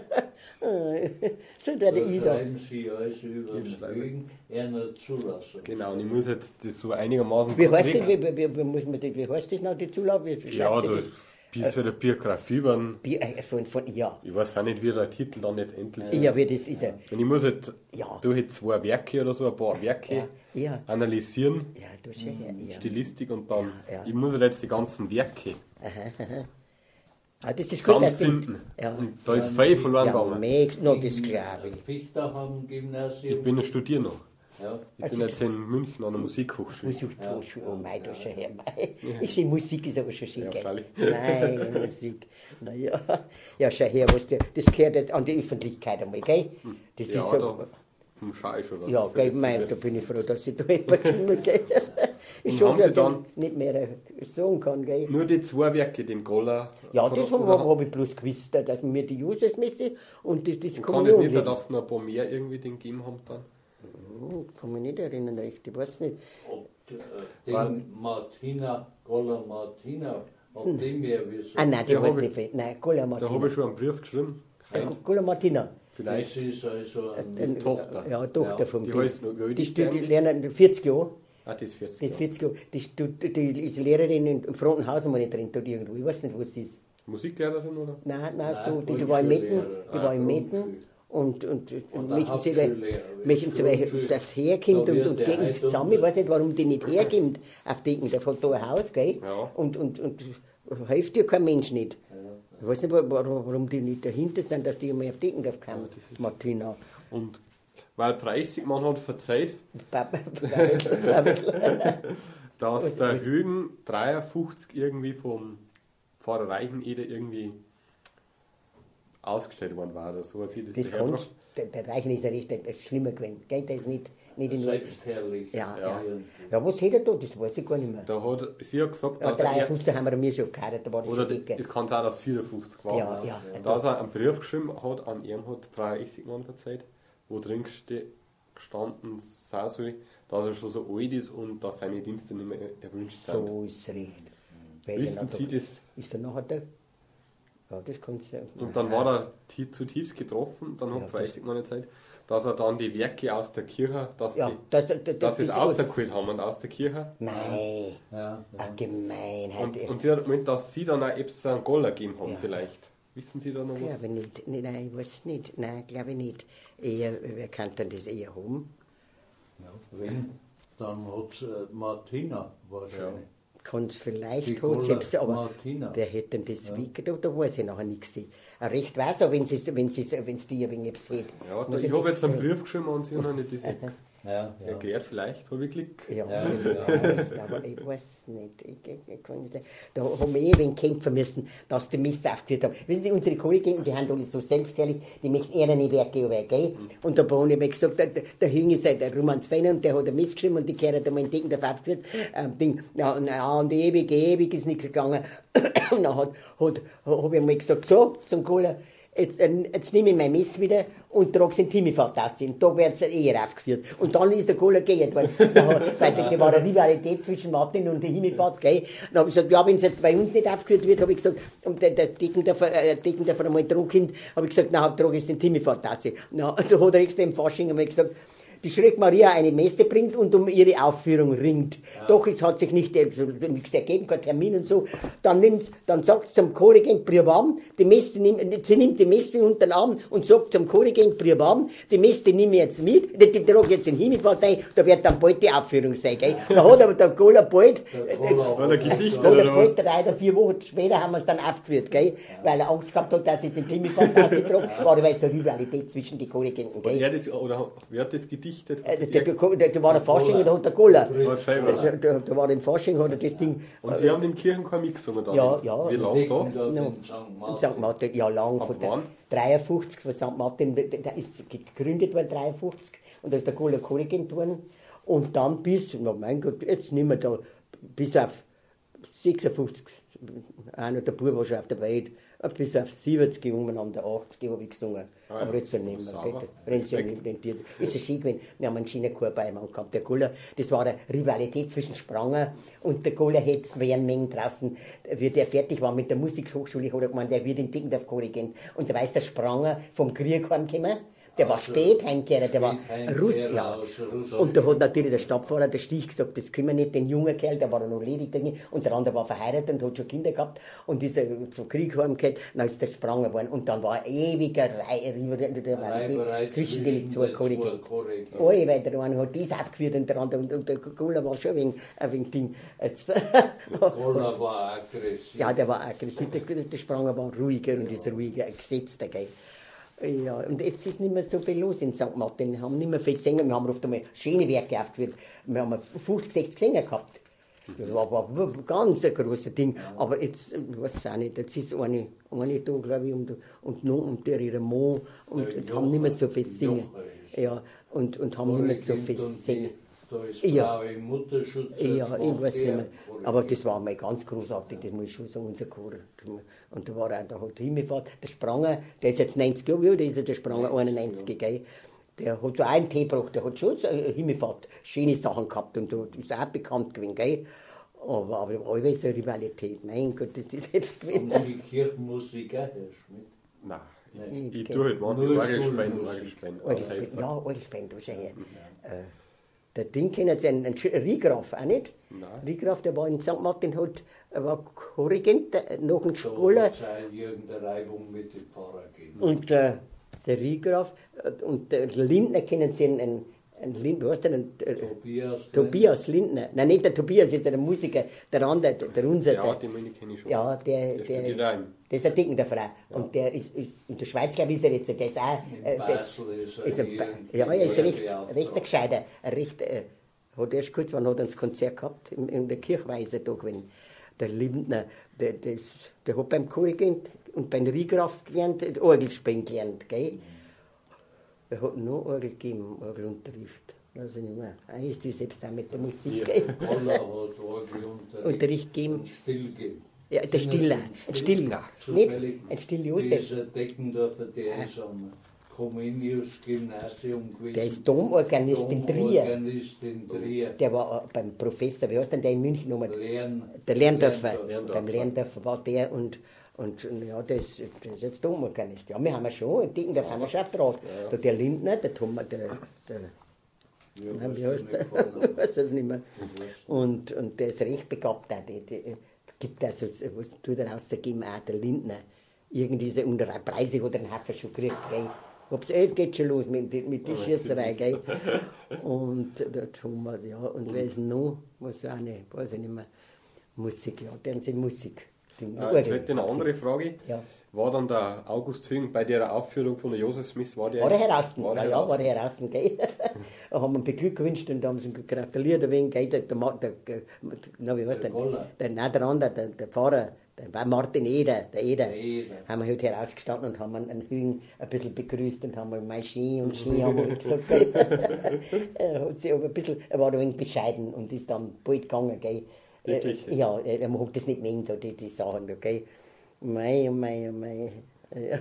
A: So der
C: Da
A: Ida.
C: schreiben sie alles über den Höhen, er nicht zulassen.
B: Genau, und ich muss jetzt das so einigermaßen
A: Wie heißt das,
B: korrekt-
A: wie heißt das noch, die Zulauf?
B: Ja, da bis für eine Biografie waren.
A: Ja.
B: Ich weiß auch nicht, wie der Titel dann nicht endlich ist.
A: Ja, wie das ist er.
B: Und ich muss halt
A: Ja.
B: durch jetzt 2 Werke oder so, ein paar Werke
A: Ja.
B: analysieren,
A: Ja, du schau her. Ja.
B: Stilistik und dann,
A: Ja.
B: ich muss halt jetzt die ganzen Werke
A: Ah, das ist gut, dass die.
B: zusammenfinden.
A: Ja.
B: Und da ist viel verloren
A: Ja,
B: gegangen.
A: no, das glaube ich.
C: Fichtach am Gymnasium.
B: Ich bin ein Studier noch.
C: Ja.
B: Ich bin jetzt in München an der Musikhochschule.
A: Musikhochschule, oh mein, da schau her. Mei. Ist die Musik ist aber schon schön,
B: Ja,
A: gell?
B: freilich.
A: Nein, Musik. Naja. Ja, schau her, was der, das gehört jetzt an die Öffentlichkeit einmal, gell? Das
B: Ja,
A: ist so.
B: da schau ich schon was.
A: Ja, gell, mein, da bin ich froh, dass ich da jemand gell? Ich
B: Und
A: schon,
B: haben Sie
A: dass ich
B: dann-
A: nicht mehr sagen kann, gell?
B: Nur die 2 Werke, den Goller.
A: Ja, das
B: oder-
A: habe ich bloß gewusst, dass wir die Josefsmesse und das
B: Kann es
A: Kommunion
B: nicht sein,
A: haben.
B: dass noch ein paar mehr irgendwie den gegeben haben dann?
A: Kann mich nicht erinnern, echt, ich weiß nicht.
C: Ob den Martina, Golla Martina, ob die mehr wissen.
A: Ah nein, die
B: Ja,
A: weiß
B: hab
A: nicht viel. Nein, Gola
B: Da habe
A: Martina.
B: ich schon einen Brief geschrieben.
A: Gola Martina.
C: Das
B: Vielleicht
C: ist also ein
B: ist Tochter.
A: Ja, Tochter
C: Ja,
A: vom
B: die
A: Ding.
B: heißt noch, wie alt
A: Die,
B: ist die
A: die
B: eigentlich?
A: lernen 40 Jahre.
B: Ah, die ist 40.
A: Die ist 40 Jahre. Die ist Lehrerin im Frontenhaus, mal nicht drin, dort irgendwo. Ich weiß nicht, wo sie ist.
B: Musiklehrerin oder?
A: Nein,
C: Nein,
A: so, die war in Metten.
C: Grundschullehrer.
A: Die war in Metten.
C: Grundschule.
A: Und
C: Und
A: möchten sie,
C: Hauptschullehrer,
A: möchten sie, weil
C: Grundschule.
A: das herkommt
C: Da
A: und
C: wird der
A: geht nichts
C: Eid
A: zusammen. Ich weiß nicht, warum die nicht herkommt auf Decken. Der fällt da ein Haus, gell?
B: Ja.
A: Und hilft dir kein Mensch nicht. Ich weiß nicht, warum die nicht dahinter sind, dass die einmal auf Decken kommen.
B: das ist-
A: Martina.
B: Und weil 30 Mann hat verzeiht, dass der Högen 53 irgendwie vom Pfarrer Reicheneder irgendwie ausgestellt worden war oder so. Hat sie das
A: Das
B: hergebracht.
A: kannst, der Reichen ist ja richtig schlimmer gewesen. Gell? Der ist nicht in Ordnung.
C: selbstherrlich.
A: Ja,
B: Ja.
A: Ja, was hätte er da? Das weiß ich gar nicht mehr.
B: Da hat sie hat gesagt,
A: Ja,
B: dass er
A: 53 haben wir mir schon geheiratet, da war das
B: oder
A: schon dicke.
B: es kann sein, dass 54 war.
A: Ja.
B: Dass er einen Brief geschrieben hat, an ihm hat 63 Mann verzeiht, wo drin gestanden sein soll, dass er schon so alt ist und dass seine Dienste nicht mehr erwünscht sind.
A: So ist es recht. Weiß ich
B: Wissen
A: nicht,
B: Sie das?
A: Ist er nachher da? Ja, das kannst du.
B: Und dann war er zutiefst getroffen, dann
A: Ja,
B: hat 30 Monate Zeit, dass er dann die Werke aus der Kirche, dass
A: Ja,
B: sie
A: das
B: es
A: ist
B: rausgeholt haben und aus der Kirche.
A: Nein,
C: Ja,
A: eine Gemeinheit.
B: Und die hat gemeint, dass sie dann auch eben einen Goller gegeben haben
A: Ja.
B: vielleicht. Wissen Sie da noch was?
A: Glaube nicht. Nein, ich weiß es nicht. Nein, glaube ich nicht. Eher, wer kann denn das eher haben?
C: ja. Wenn, dann hat Martina wahrscheinlich.
A: Kann es vielleicht
C: Die
A: hat
C: Cola
A: selbst, aber
C: Martina.
A: wer hätte denn das wie? Da weiß ich nachher nichts. Ein Recht weiß auch, wenn es die ein wenig etwas geht.
B: Ja,
A: Muss
B: ich
A: das-
B: habe jetzt einen Brief geschrieben und sie haben noch nicht diese.
C: Ja,
B: Ja, Gerd vielleicht, habe ich Glück.
A: Ja,
C: Ja,
A: vielleicht, aber ich weiß nicht. Ich kann nicht sagen. Da haben wir ein wenig kämpfen müssen, dass die Mist aufgeführt haben. Wissen Sie, unsere Kollegen, die haben alle so selbstherrlich, die möchten eher nicht Werke weg, gell? Und da habe ich mir gesagt, der Hüng ist der Roman Sven und der hat ein Mist geschrieben und die Kerl hat einmal in Deckendorf aufgeführt. Und ewig ist nichts gegangen. Und dann habe ich mal gesagt, so, zum Kohler, jetzt nehme ich mein Mess wieder und trage es in die Himmelfahrt und da wird es eher aufgeführt. Und dann ist der Kohler gegangen, weil da war eine Rivalität zwischen Martin und der Himmelfahrt, gell. Dann habe ich gesagt, ja, wenn es jetzt bei uns nicht aufgeführt wird, habe ich gesagt, und der Deckendorfer einmal Druckkind, habe ich gesagt, na, trage ich es in die Himmelfahrt. Da hat er extra im Fasching einmal gesagt, die Schreck Maria eine Messe bringt und um ihre Aufführung ringt. Ja. Doch es hat sich nichts ergeben, kein Termin und so. Dann sagt sie zum Chorregent Priabam, sie nimmt die Messe unter den Arm und sagt zum Chorregent Priabam, die Messe nehme ich jetzt mit, die trage jetzt in Himmelfahrt ein, da wird dann bald die Aufführung sein. Gell? Da hat aber der Kohler bald,
B: Gedicht,
A: bald 3 oder 4 Wochen später haben wir es dann aufgeführt, gell? Weil er Angst gehabt hat, dass es in Himmelfahrt trage, war weil es eine Rivalität zwischen den Chorregenten.
B: Wer hat das Gedicht?
A: Da war der Fasching und da hat der Goller. Da war im Fasching, hat er das Ding.
B: Und Sie haben im Kirchenchor mitgesungen?
A: Ja.
B: Wie lange da?
A: In St. Martin, ja, lang. Von 53 von St. Martin, der ist gegründet worden, 53. Und da ist der Goller Chorregent geworden. Und dann mein Gott, jetzt nicht mehr da, bis auf 56, einer der Bub war schon auf der Welt, bis auf 70 umeinander, 80 habe ich gesungen. Aber jetzt nicht mehr. Ist schön gewesen. Wir haben einen schönen Chorbeimann gehabt. Der Guller, das war eine Rivalität zwischen Spranger und der Guller hätte es wären Mengen draußen, wie der fertig war mit der Musikhochschule, hat er gemeint, der wird in Deckendorf Chorregent. Und da weiß der Spranger vom Krieg heimgekommen. Der war spät heimgekehrt, der war Russ, ja. Und da hat natürlich der Stadtpfarrer, der Stich, gesagt, das können wir nicht, den jungen Kerl, der war noch ledig, und der andere war verheiratet und hat schon Kinder gehabt, und ist vom Krieg heimgekehrt, dann ist der Spranger geworden, und dann war ein ewiger Reihe zwischen den zwei Kollegen. Weil der eine hat das aufgeführt und der andere, und der Guller war schon ein wenig Ding.
C: Der Guller war aggressiv.
A: Ja, der war aggressiv, der Spranger war ruhiger und ist ruhiger, gesetzter, gell. Ja, und jetzt ist nicht mehr so viel los in St. Martin. Wir haben nicht mehr viel Sänger. Wir haben oft einmal schöne Werke aufgeführt. Wir haben 50, 60 Sänger gehabt. Das war ein ganz grosses Ding. Aber jetzt, ich weiß auch nicht, jetzt ist eine da, glaube ich, und der ihre Mann und haben nicht mehr so viel Sänger. Ja, und haben nicht mehr so viel Sänger.
C: Da ist Frau im Mutterschutz.
A: Ja, ich weiß nicht mehr. Aber das war mal ganz großartig, das muss ich schon sagen, unser Chor. Und da war auch, da hat Himmelfahrt, der Spranger, der ist jetzt 90 Jahre alt, der ist ja der Spranger 91, gell. Der hat so einen Tee gebracht, der hat schon Himmelfahrt, schöne Sachen gehabt und da ist auch bekannt gewesen, gell. Aber allweil so eine Rivalität, mein Gott, das ist selbst gewesen.
C: Und die Kirchenmusik auch, Herr Schmidt?
B: Nein. Ich tue halt manchmal Orgelspenden.
A: Ja, Orgelspenden, wahrscheinlich. Der Ding kennen Sie, einen Riegraf auch nicht? Nein. Riegraf, der war in St. Martin, war Chorregent, nach dem Scholler.
C: Da hat es irgendeine Reibung mit dem Pfarrer gegeben.
A: Und der Riegraf und der Lindner kennen Sie einen Lindner, was denn? Tobias Lindner. Nein, nicht der Tobias, ist der Musiker, der andere, der unser.
B: Ja, den kenne ich schon.
A: Ja, der ist ein Deckendorfer. Ja. Und der ist in der Schweiz, glaube ich, ist er jetzt. Der ist auch. Er ist recht gescheiter. Hat erst kurz, wann hat er das Konzert gehabt? In der Kirchweise da gewesen. Der Lindner, der hat beim Chorregent und beim Riegraf gelernt, Orgelspielen gelernt, gell? Er hat noch Orgel gegeben, Orgelunterricht. Also nicht mehr. Ist die selbst auch mit der Musik.
C: Koller hat Orgelunterricht
A: gegeben.
C: Und Still gegeben.
A: Ja, der Stiller. Ein Stiller. Nicht ein Still Josef.
C: Dieser Deckendorfer, der ist am Comenius-Gymnasium gewesen.
A: Der ist Domorganist in Trier.
C: Der
A: war beim Professor, wie heißt denn der in München nochmal? Der Lerndorfer. Beim Lerndorfer war der und ja, der ist jetzt Domorganist. Ja, wir haben schon, in Deckendorf haben wir schon drauf. Ja. Der Lindner, der Thomas, wie heißt der? Ich weiß es nicht mehr. Und der ist recht begabt auch. Gibt also, was tut er rausgegeben, auch der Lindner. Irgendwie unter Preise hat er einen Haufen schon gekriegt, gell. Geht schon los mit der Schießerei, gell. Und der Thomas, ja, und wer ist noch? Weiß ich nicht mehr. Musik, ja, der sind Musik.
B: Jetzt hätte ich eine andere Frage.
A: Ja.
B: War dann der August Hüng bei der Aufführung von der Joseph Smith? War der
A: heraus?
B: War
A: War der heraus, gell? Da haben wir ihn beglückwünscht und haben sie gratuliert ein wenig, gell? Wie heißt der Pfarrer, der Martin Eder, haben wir heute herausgestanden und haben einen Hüng ein bisschen begrüßt und haben mal mein Ski haben wir gesagt, gell? Er war ein wenig bescheiden und ist dann bald gegangen, gell?
B: Wirklich?
A: Ja, er mag das nicht mögen, die Sachen, gell? Mei. Ja.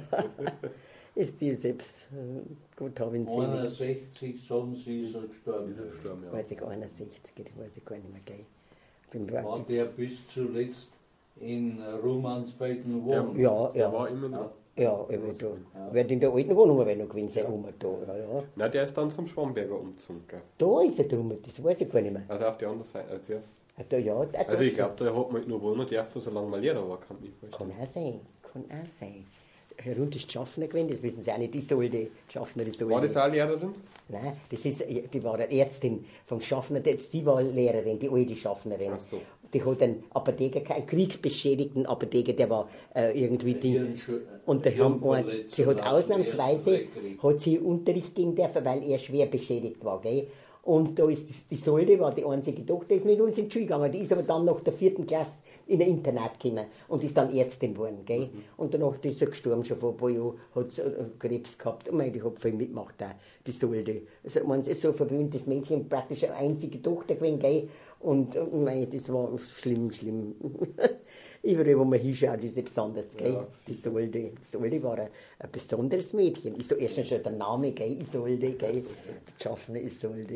A: Ist die selbst, gut habe ich
C: 61 sagen sie, ist er gestorben.
B: Ja.
A: Weiß ich 61, weiß ich gar nicht mehr, gell.
C: War der bis zuletzt in Rumansfeld wohnen?
A: Ja.
B: Der war immer noch.
A: Ja, wird in der alten Wohnung noch gewesen sein, da. Ja.
B: Nein, der ist dann zum Schwamberger umgezogen, gell?
A: Da ist er drum, das weiß ich gar nicht mehr.
B: Also auf die andere Seite als erst.
A: Da,
B: Also ich glaube, da hat man halt nur wohnen dürfen, solange man Lehrer war, kann ich mir vorstellen.
A: Kann auch sein. Rund ist die Schaffner gewesen, das wissen Sie auch nicht, die Schaffner.
B: War das auch Lehrerin?
A: Nein, die war eine Ärztin vom Schaffner, sie war Lehrerin, die alte Schaffnerin.
B: Ach so.
A: Die hat einen Apotheker, einen kriegsbeschädigten Apotheker, der war irgendwie Ding. Und sie hat ausnahmsweise Unterricht geben dürfen, weil er schwer beschädigt war, gell? Und da ist die Solde, war die einzige Tochter, die ist mit uns in die Schule gegangen. Die ist aber dann nach der 4. Klasse in ein Internat gekommen und ist dann Ärztin geworden. Gell? Und danach ist sie gestorben, schon vor ein paar Jahren, hat sie Krebs gehabt. Und ich habe viel mitgemacht, auch, die Solde. Also, es ist so ein verwöhntes Mädchen, praktisch eine einzige Tochter gewesen. Gell? Und das war schlimm. Überall, wo man hinschaut, ist es besonders. Gell?
B: Ja,
A: die Solde war ein besonderes Mädchen. Ist so erstens schon der Name, gell? Isolde, gell? Die Schaffner Isolde.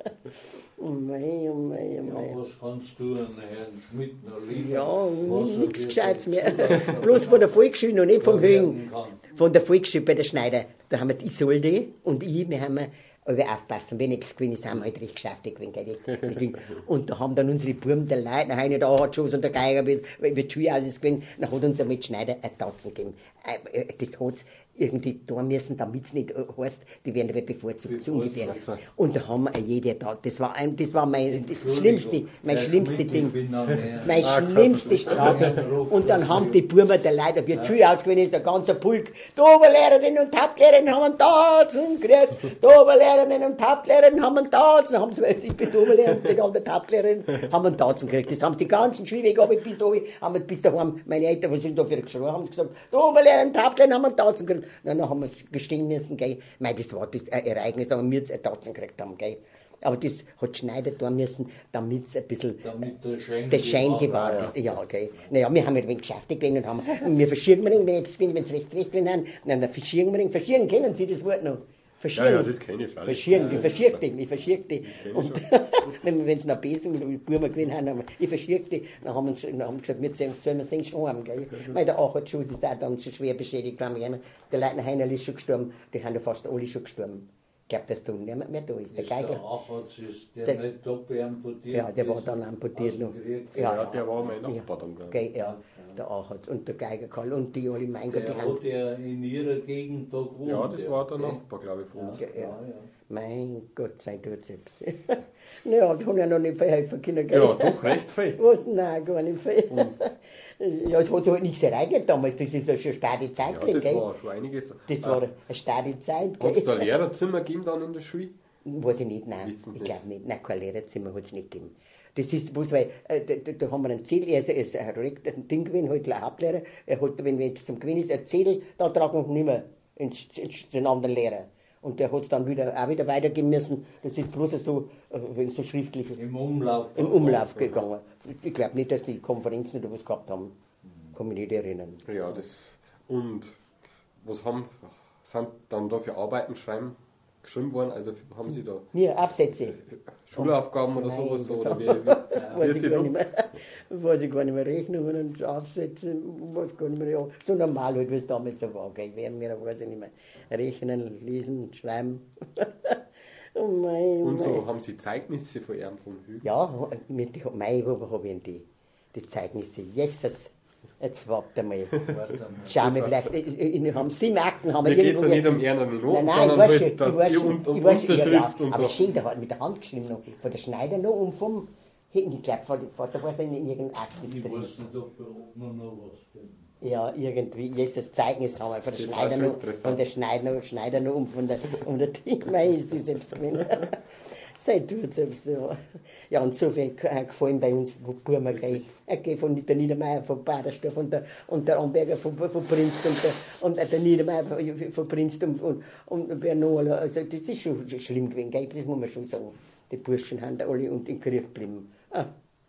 A: Oh mei.
C: Ja, was kannst du an Herrn Schmidt noch liefern?
A: Ja, nichts Gescheites mehr. Bloß von der Volksschule, noch nicht vom Höhen. Von der Volksschule bei der Schneider. Da haben wir die Isolde und wir haben aber aufpassen, wenn nichts gewinnt, sind wir halt recht geschäftig gewesen. Und da haben dann unsere Buben, der Leute, der eine da hat schon und der Geiger wird die Schule ausgewinnt, dann hat uns mit Schneider eine Tatzen gegeben. Das hat es irgendwie tun müssen, damit es nicht heißt, die werden aber bevorzugt, so ungefähr. Und da haben wir jede Tat. Das war mein schlimmste Ding. Meine schlimmste Strafe. Und dann haben die Buben, der Leute, wie die Schule ausgewinnt ist, der ganze Pulk, die Oberlehrerin und die Hauptlehrerin haben einen Tatzen gekriegt, die Oberlehrerin und die Hauptlehrerin haben einen Tatzen, ich bin die Oberlehrerin und die Hauptlehrerin haben einen Tatzen gekriegt. Das haben die ganzen Schulwege bis daheim, meine Eltern, die sind dafür geschrien, haben gesagt, die Oberlehrerin und die Hauptlehrerin haben einen Tatzen gekriegt. Dann haben wir es gestehen müssen, gell. Das war das Ereignis, da wir jetzt eine Tatzen gekriegt haben, gell. Aber das hat Schneider tun müssen, damit es ein bisschen der Schein gewahrt ist. Ja, gell. Naja, wir haben ein wenig geschäftig gewesen und haben, wir verschieren wir ihn, wenn es recht gewesen haben, dann verschieren wir ihn. Verschieren kennen Sie das Wort noch? Verschieren.
B: Ja, das kenne ich schon.
A: Verschieren, ich verschirke die. Und wenn es noch besser mit den Buben gewesen haben, ich verschirke die, dann haben wir gesagt, wir sollen es schon haben, gell. Weil der Achat Schuss ist auch dann so schwer beschädigt worden. Der Leutnant Heinerl ist schon gestorben, die haben ja fast alle schon gestorben. Ich glaube, dass da niemand mehr da ist. Der Geiger.
C: Der Achat ist der nicht doppelt amputiert.
A: Ja, der war dann amputiert noch.
B: Ja, der war mein Nachbar dann, gell.
A: Ja, der Achat und der Geiger Karl und die alle, mein Gott, die
C: haben. Der hat ja in ihrer Gegend da gewohnt.
B: Ja, das war der Nachbar, glaube ich, von uns.
A: Ja. Mein Gott, sei du selbst. Naja, da haben ja noch nicht viel helfen können, gell?
B: Ja, doch, recht viel.
A: Was? Nein, gar nicht viel. Ja, es hat sich halt nichts ereignet damals, das ist ja schon eine starke Zeit
B: gewesen, das war schon einiges.
A: Das war eine starke Zeit,
B: gell? Hat es da ein Lehrerzimmer gegeben dann in der Schule?
A: Weiß ich nicht, nein. Ich glaube nicht. Nein, kein Lehrerzimmer hat es nicht gegeben. Das ist bloß, weil, da haben wir ein Zettel, er ist ein Ding gewesen, halt ein Hauptlehrer, er hat, wenn es zum Gewinn ist, ein Zettel, da tragen wir nicht mehr den anderen Lehrer. Und der hat es dann auch wieder weitergeben müssen. Das ist bloß so, wenn so schriftlich
C: im Umlauf
A: gegangen. Ich glaube nicht, dass die Konferenzen da was gehabt haben. Kann mich nicht erinnern.
B: Ja, das. Und was sind dann da für Arbeiten geschrieben worden? Also haben Sie da
A: ja, Aufsätze.
B: Schulaufgaben oder sowas? Oder
A: weiß ich gar nicht mehr. Rechnungen und Aufsätze, weiß gar nicht mehr. Ja, so normal halt, wie es damals so war. Gell. Während wir, weiß ich nicht mehr. Rechnen, lesen, schreiben. Oh mein,
B: und so haben Sie Zeugnisse von Ihrem von Hügel?
A: Ja, wo habe ich die Zeugnisse? Jesus! Jetzt warte mal. Schau mal, vielleicht haben 7 Akten. Haben
B: mir geht es ja nicht um Ihren Not, sondern halt, dass die Unterschrift und so.
A: Aber schön, der hat mit der Hand geschrieben, noch, von der Schneider noch und vom Ich glaube, Vater war es in irgendeinem Akt
C: Ich
A: drin.
C: weiß nicht, ob wir noch was finden.
A: Ja, irgendwie, Jesus Zeugnis haben wir von der
B: Das
A: Schneider
B: war schon
A: noch,
B: interessant.
A: Schneider noch und von der Ding, nein, ist das selbst gewesen. Sei tut selbst so. Ja, und so viel gefallen bei uns, wo Burma gehen. Von der Niedermeier von Badersdorf und der Amberger von Prinztum und der Niedermeier von Prinztum und Bernal. Also, das ist schon schlimm gewesen, gell? Das muss man schon sagen. Die Burschen haben da alle und in Krieg geblieben. Ah.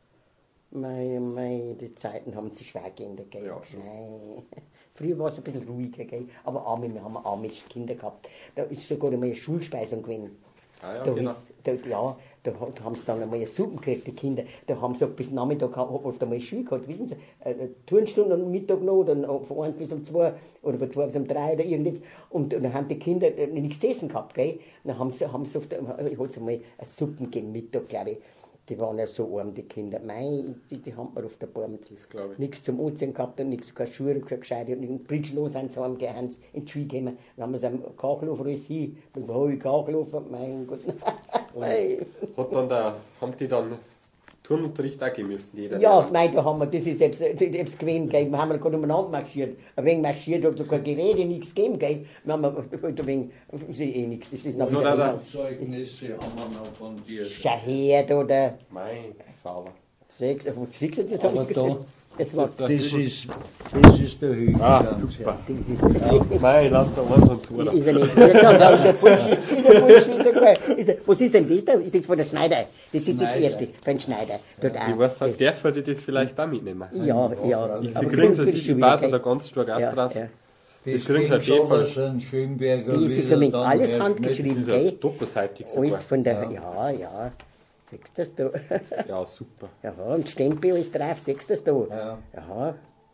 A: Mei, die Zeiten haben sich schwer geändert, gell?
B: Ja, schon.
A: Nein. Früher war es ein bisschen ruhiger, gell? Aber wir haben amisch Kinder gehabt. Da ist sogar einmal eine Schulspeisung gewesen.
B: Ah ja,
A: Da
B: genau.
A: da haben sie dann einmal eine Suppe gekriegt, die Kinder. Da haben sie bis Nachmittag oft einmal Schule gehabt, wissen Sie, Turnstunde am Mittag noch, dann von 1 bis um 2 oder von 2 bis um 3 oder irgendwas. Und dann haben die Kinder nichts zu essen gehabt, gell? Dann haben sie oft, ich hatte einmal eine Suppe gegeben, Mittag, glaube ich. Die waren ja so arm, die Kinder. Die haben wir auf der Baum.
B: glaube ich.
A: Nichts zum Anziehen gehabt und nichts, keine Schuhe, keine gescheite. Und in Britschlos sind sie heimgegangen, in die Schule gekommen. Dann haben wir sie am Kachelofen alles hin. Dann habe ich Kachelofen, mein Gott. Nein.
B: Haben die dann Turnunterricht auch geben müssen? Jeder
A: Ja,
B: Lehrer?
A: nein, da haben wir, das ist selbst gewesen, gell. Wir haben gerade umeinander marschiert. Ein wenig marschiert, hat sogar Gerede, nichts gegeben, gell. Wir haben ein wenig, ist nichts, das ist noch
B: So,
A: wieder
B: da.
C: Zeugnisse haben wir noch von dir.
A: Schaherd oder
B: Mein Sauber.
A: sechs, siehst du, das
C: Aber
A: habe ich
C: da-
A: das war,
C: Das ist der Höhe.
B: Ah, super.
A: das ist,
B: Mein, lass da was und zu.
A: ist er nicht. Der Bullshit ist so geil. Was ist denn das da? Ist das von der Schneider? Das ist das
C: Schneider.
A: erste, von Schneider. Dort
B: Ich weiß halt, dürfen Sie das vielleicht auch mitnehmen?
A: ja, ja.
B: Sie
A: Aber
B: kriegen es,
A: das ist
B: ich
A: schon
B: passe
A: wieder,
B: da ganz stark auf
A: ja,
B: drauf.
A: ja.
B: Das kriegen Sie auf jeden Fall.
C: Schönberger
A: Das ist für mich alles handgeschrieben,
B: Das ist ja
A: gell?
B: doppelseitig
A: Alles
B: sogar.
A: von der, ja. Siehst du das da?
B: Ja, super.
A: Ja, und Stempel ist drauf, siehst du das da?
C: Ja.
A: Ja,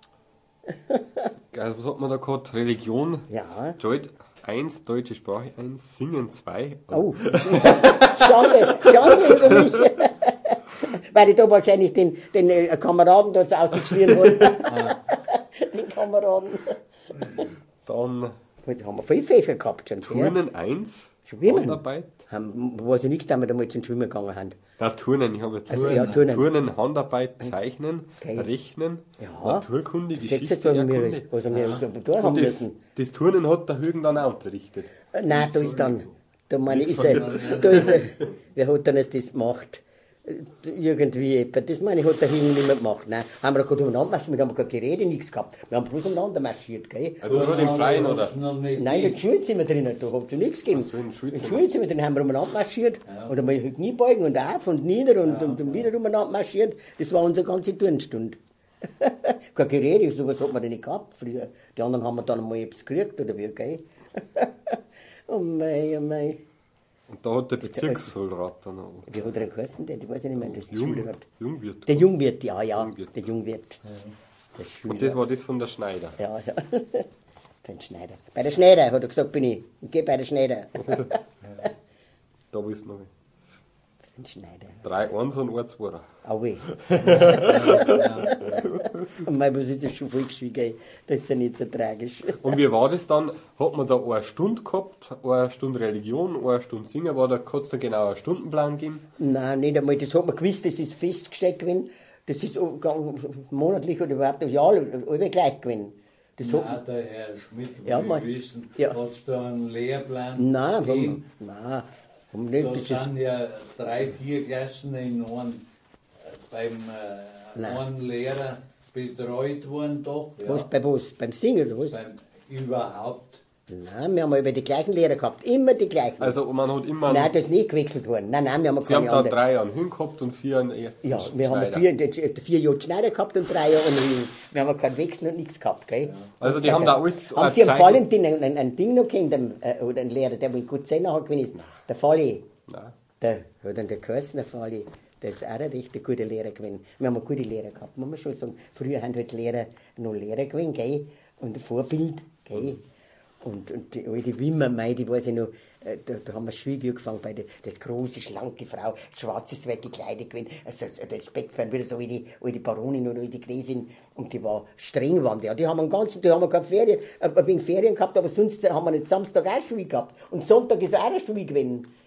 B: Was hat man da gehabt? Religion,
A: ja.
B: Deut 1, deutsche Sprache 1, Singen 2.
A: Oh. Schande über mich. Weil ich da wahrscheinlich den Kameraden da ausgeschrieben habe. Den Kameraden.
B: Dann
A: Heute haben wir viel Pfeffer gehabt schon. Ja.
B: Turnen 1,
A: Schwimmen.
B: Handarbeit.
A: Weiß ich nichts, da wir damals zum Schwimmen gegangen haben.
B: Ja, Turnen, ich habe jetzt
A: Also, ja, Turnen.
B: Handarbeit, Zeichnen,
A: Okay.
B: Rechnen,
A: Ja.
B: Naturkunde,
A: Siehst
B: Geschichte,
A: du,
B: Erdkunde.
A: was wir da haben
B: Und
A: müssen?
B: das Turnen hat der Hügen dann auch unterrichtet.
A: Nein, da ist dann, da meine ich,
B: Nichts
A: da ist er, wer hat denn das gemacht? Irgendwie jemand, das meine ich, hat der Himmel nicht mehr gemacht. Nein, haben wir gerade umeinander marschiert, wir haben keine Gerede, nichts gehabt. Wir haben bloß umeinander marschiert, gell?
B: Also gerade im Freien, oder?
A: Nein, in Schulzimmer drinnen, da habt ihr nichts gegeben.
B: Ach so, im Schulzimmer.
A: Im Schulzimmer drin haben wir umeinander marschiert. Oder mal Knie beugen und auf und nieder und wieder umeinander marschiert. Das war unsere ganze Turnstunde. Keine Gerede, sowas hat man ja nicht gehabt früher. Die anderen haben wir dann mal etwas gekriegt, oder wie, gell? Oh mei, oh mei.
B: Und da hat der Bezirksschulrat dann auch.
A: Wie hat er denn geheißen? Der weiß ich nicht mehr, das
B: Jung,
A: Schulrat.
B: Jungwirt.
A: Der Jungwirt, ja,
B: Jungwirt.
A: der Jungwirt. Der
B: Und
A: Schulrat.
B: das war das von der Schneider.
A: Ja. Beim Schneider. Bei der Schneider, hat er gesagt, bin ich. Ich gehe bei der Schneider.
B: Da ist noch
A: Beim Schneider.
B: 3 1 und 1 2.
A: Aue. Und mein, was ist das schon voll geschwiegen? Das ist ja nicht so tragisch.
B: Und wie war das dann? Hat man da eine Stunde gehabt, eine Stunde Religion, eine Stunde Singen? Hat es da genau einen Stundenplan gegeben?
A: Nein, nicht einmal. Das hat man gewusst, das ist festgestellt gewesen. Das ist monatlich oder überhaupt ein Jahr alle gleich gewesen. Das
C: Nein,
A: hat,
C: der Herr Schmidt
A: Ja,
C: will
A: Mann.
C: wissen,
A: Ja.
C: hat es da einen Lehrplan
A: nein,
C: gegeben?
A: haben wir
C: Da
A: nicht. Das ist,
C: sind ja 3, 4 Klassen in beim
A: Nein.
C: einen Lehrer betreut worden, doch. Ja.
A: was, bei was? Beim Singen oder was?
C: Beim überhaupt.
A: Nein, wir haben immer die gleichen Lehrer gehabt. Immer die gleichen.
B: Also man hat immer...
A: Nein, das ist nicht gewechselt worden. Nein, wir haben
B: Sie haben
A: keine
B: da
A: andere.
B: 3 Jahre Hüng gehabt und 4 Jahre ersten
A: Ja, wir haben
B: Schneider.
A: 4 Jahre Schneider gehabt und 3 Jahre Rügen. Wir haben keinen Wechsel und nichts gehabt, gell?
B: Also die haben da alles...
A: Haben Sie am
B: Zeit-
A: Valentin ein Ding noch kennt, oder einen Lehrer, der wohl gut sehen hat gewesen ist? Der Falli.
B: Nein.
A: Der hat dann der geheißen, der Falli. Der ist auch ein richtig guter Lehrer gewesen. Wir haben gute Lehrer gehabt, muss man schon sagen. Früher haben halt Lehrer noch Lehrer gewesen, gell? Und ein Vorbild, gell? Und die alte Wimmer, die weiß ich noch, da haben wir Schwiege angefangen bei das große, schlanke Frau, schwarzes weggekleidet gewesen, also der Speckfern, wieder so wie die alte Baronin oder die Gräfin, und die war streng, waren die. Ja, die haben keine Ferien, ein wenig Ferien gehabt, aber sonst haben wir nicht Samstag auch Schule gehabt. Und Sonntag ist auch eine Schule gewesen.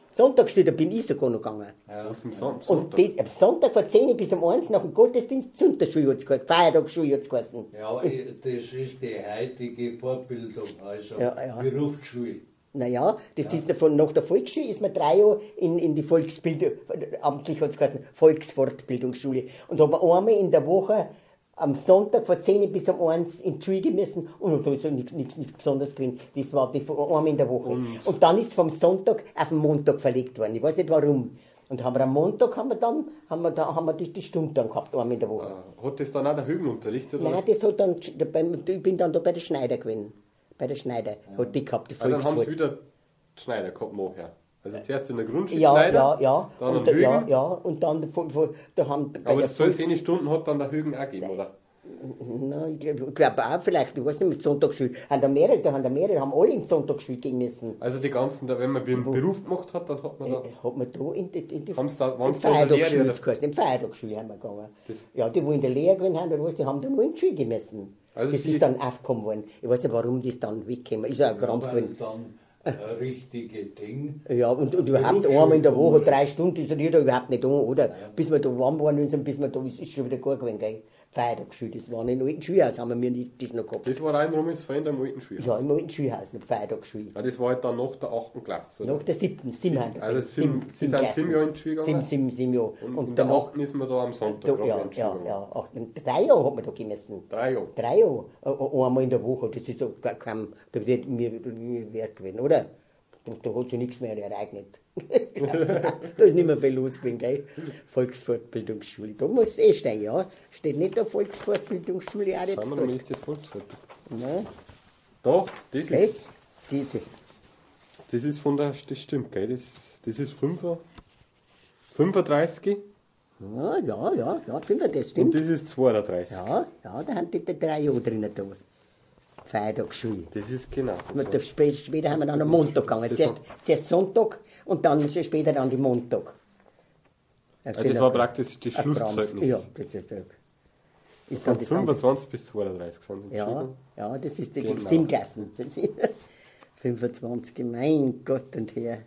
A: Sonntagsschule, da bin ich sogar noch gegangen.
B: Aus dem
A: Und
B: Sonntag.
A: das, am Sonntag von 10 bis um 1 nach dem Gottesdienst Sonntagsschule hat's geheißen, Feiertagsschule hat's geheißen.
C: Ja, das ist die heutige Vorbildung, also
A: Ja.
C: Berufsschule.
A: Naja, das ist davon, nach der Volksschule ist man 3 Jahre in die Volksbildung, amtlich hat es geheißen, Volksfortbildungsschule. Und da haben wir einmal in der Woche am Sonntag von 10 bis um 1 in die Schule gemessen und da ist ja nichts Besonderes gewesen. Das war die einmal in der Woche. Und dann ist es vom Sonntag auf den Montag verlegt worden. Ich weiß nicht warum. Und haben wir am Montag haben wir die Stunde dann gehabt, einmal in der Woche.
B: Hat das dann auch der Höhenunterricht? Oder?
A: Nein, das hat dann, ich bin dann da bei der Schneider gewesen. Bei der Schneider hat die gehabt, die
B: Dann haben
A: Volksfort.
B: sie wieder die Schneider gehabt nachher. Also zuerst in der Grundschule
A: Ja,
B: Schneider,
A: ja.
B: dann
A: Und
B: am Högen.
A: ja, und dann da haben bei
B: Aber
A: der
B: so eine Stunden hat dann der Högen auch gegeben, oder?
A: Nein, ich glaube auch vielleicht, ich weiß nicht, mit Sonntagsschule. Haben da mehrere, haben alle in die Sonntagsschule gehen müssen.
B: Also die ganzen, wenn man einen Beruf gemacht hat, dann hat man da...
A: Hat man da in die
B: Haben sie da-
A: in
B: waren
A: die
B: sie da in der Lehre,
A: Feiertagsschule
B: oder?
A: jetzt geheißen, in die Feiertagsschule haben wir gegangen.
B: Das-
A: Ja, die, wo in der Lehre gewesen haben, oder was, die haben dann nur in die Schule gemessen.
B: Also
A: das
B: sie-
A: ist dann aufgekommen worden. Ich weiß nicht, warum das dann weggekommen ist. Ist ja ein Krampf
C: Aber
A: gewesen.
C: dann ein richtiges Ding.
A: Ja, und überhaupt
C: Berufsschule
A: einmal in der Woche,
C: gekommen.
A: 3 Stunden, ist ja überhaupt nicht an, oder? Bis wir da warm waren und bis wir da ist schon wieder gut gewesen, gell? Feiertagsschule, das war in einem alten Schulhaus, haben wir nicht das noch gehabt.
B: Das war ein Rummels Verein am alten Schulhaus.
A: Ja, im alten Schulhaus, nicht Feiertagsschule.
B: Ah, das war halt dann nach der 8. Klasse, oder?
A: Nach der 7.
B: Also Sie sind 7 Jahre in die Schule gegangen?
A: 7 Jahre.
B: Und in der 8. ist man da am Sonntag gerade
A: ja,
B: in die Schule
A: ja,
B: gegangen.
A: ja. 3 Jahre hat man da gemessen.
B: 3 Jahre.
A: 3 Jahre, einmal in der Woche, das ist so kaum, da wird mir wert gewesen, oder? Da hat sich nichts mehr ereignet. Da ist nicht mehr viel los gewesen, gell? Volksfortbildungsschule. Da muss es stehen, ja. Steht nicht der Volksfortbildungsschule auch
B: Schauen wir
A: nicht
B: mal, wie ist das Volkswort?
A: Nein,
B: Doch, das
A: gell?
B: ist,
A: Diese.
B: das ist von der, das stimmt, gell? Das ist 35
A: Ja, 5, das
B: und
A: stimmt.
B: das ist 32.
A: Ja, da haben die 3 Jahre drinnen da. Feiertagsschule.
B: Das ist genau.
A: Und da später haben wir dann am Montag gegangen.
B: Das
A: Zuerst Sonntag und dann später dann die Montag.
B: Also das war praktisch das
A: ein Krampf.
B: Schlusszeugnis.
A: Ja, das ist
B: Von
A: dann das andere.
B: 25 bis 32 sind die
A: Ja,
B: Entschuldigung.
A: ja, das ist die
B: Genau.
A: Simklassen. 25, mein Gott und Herr.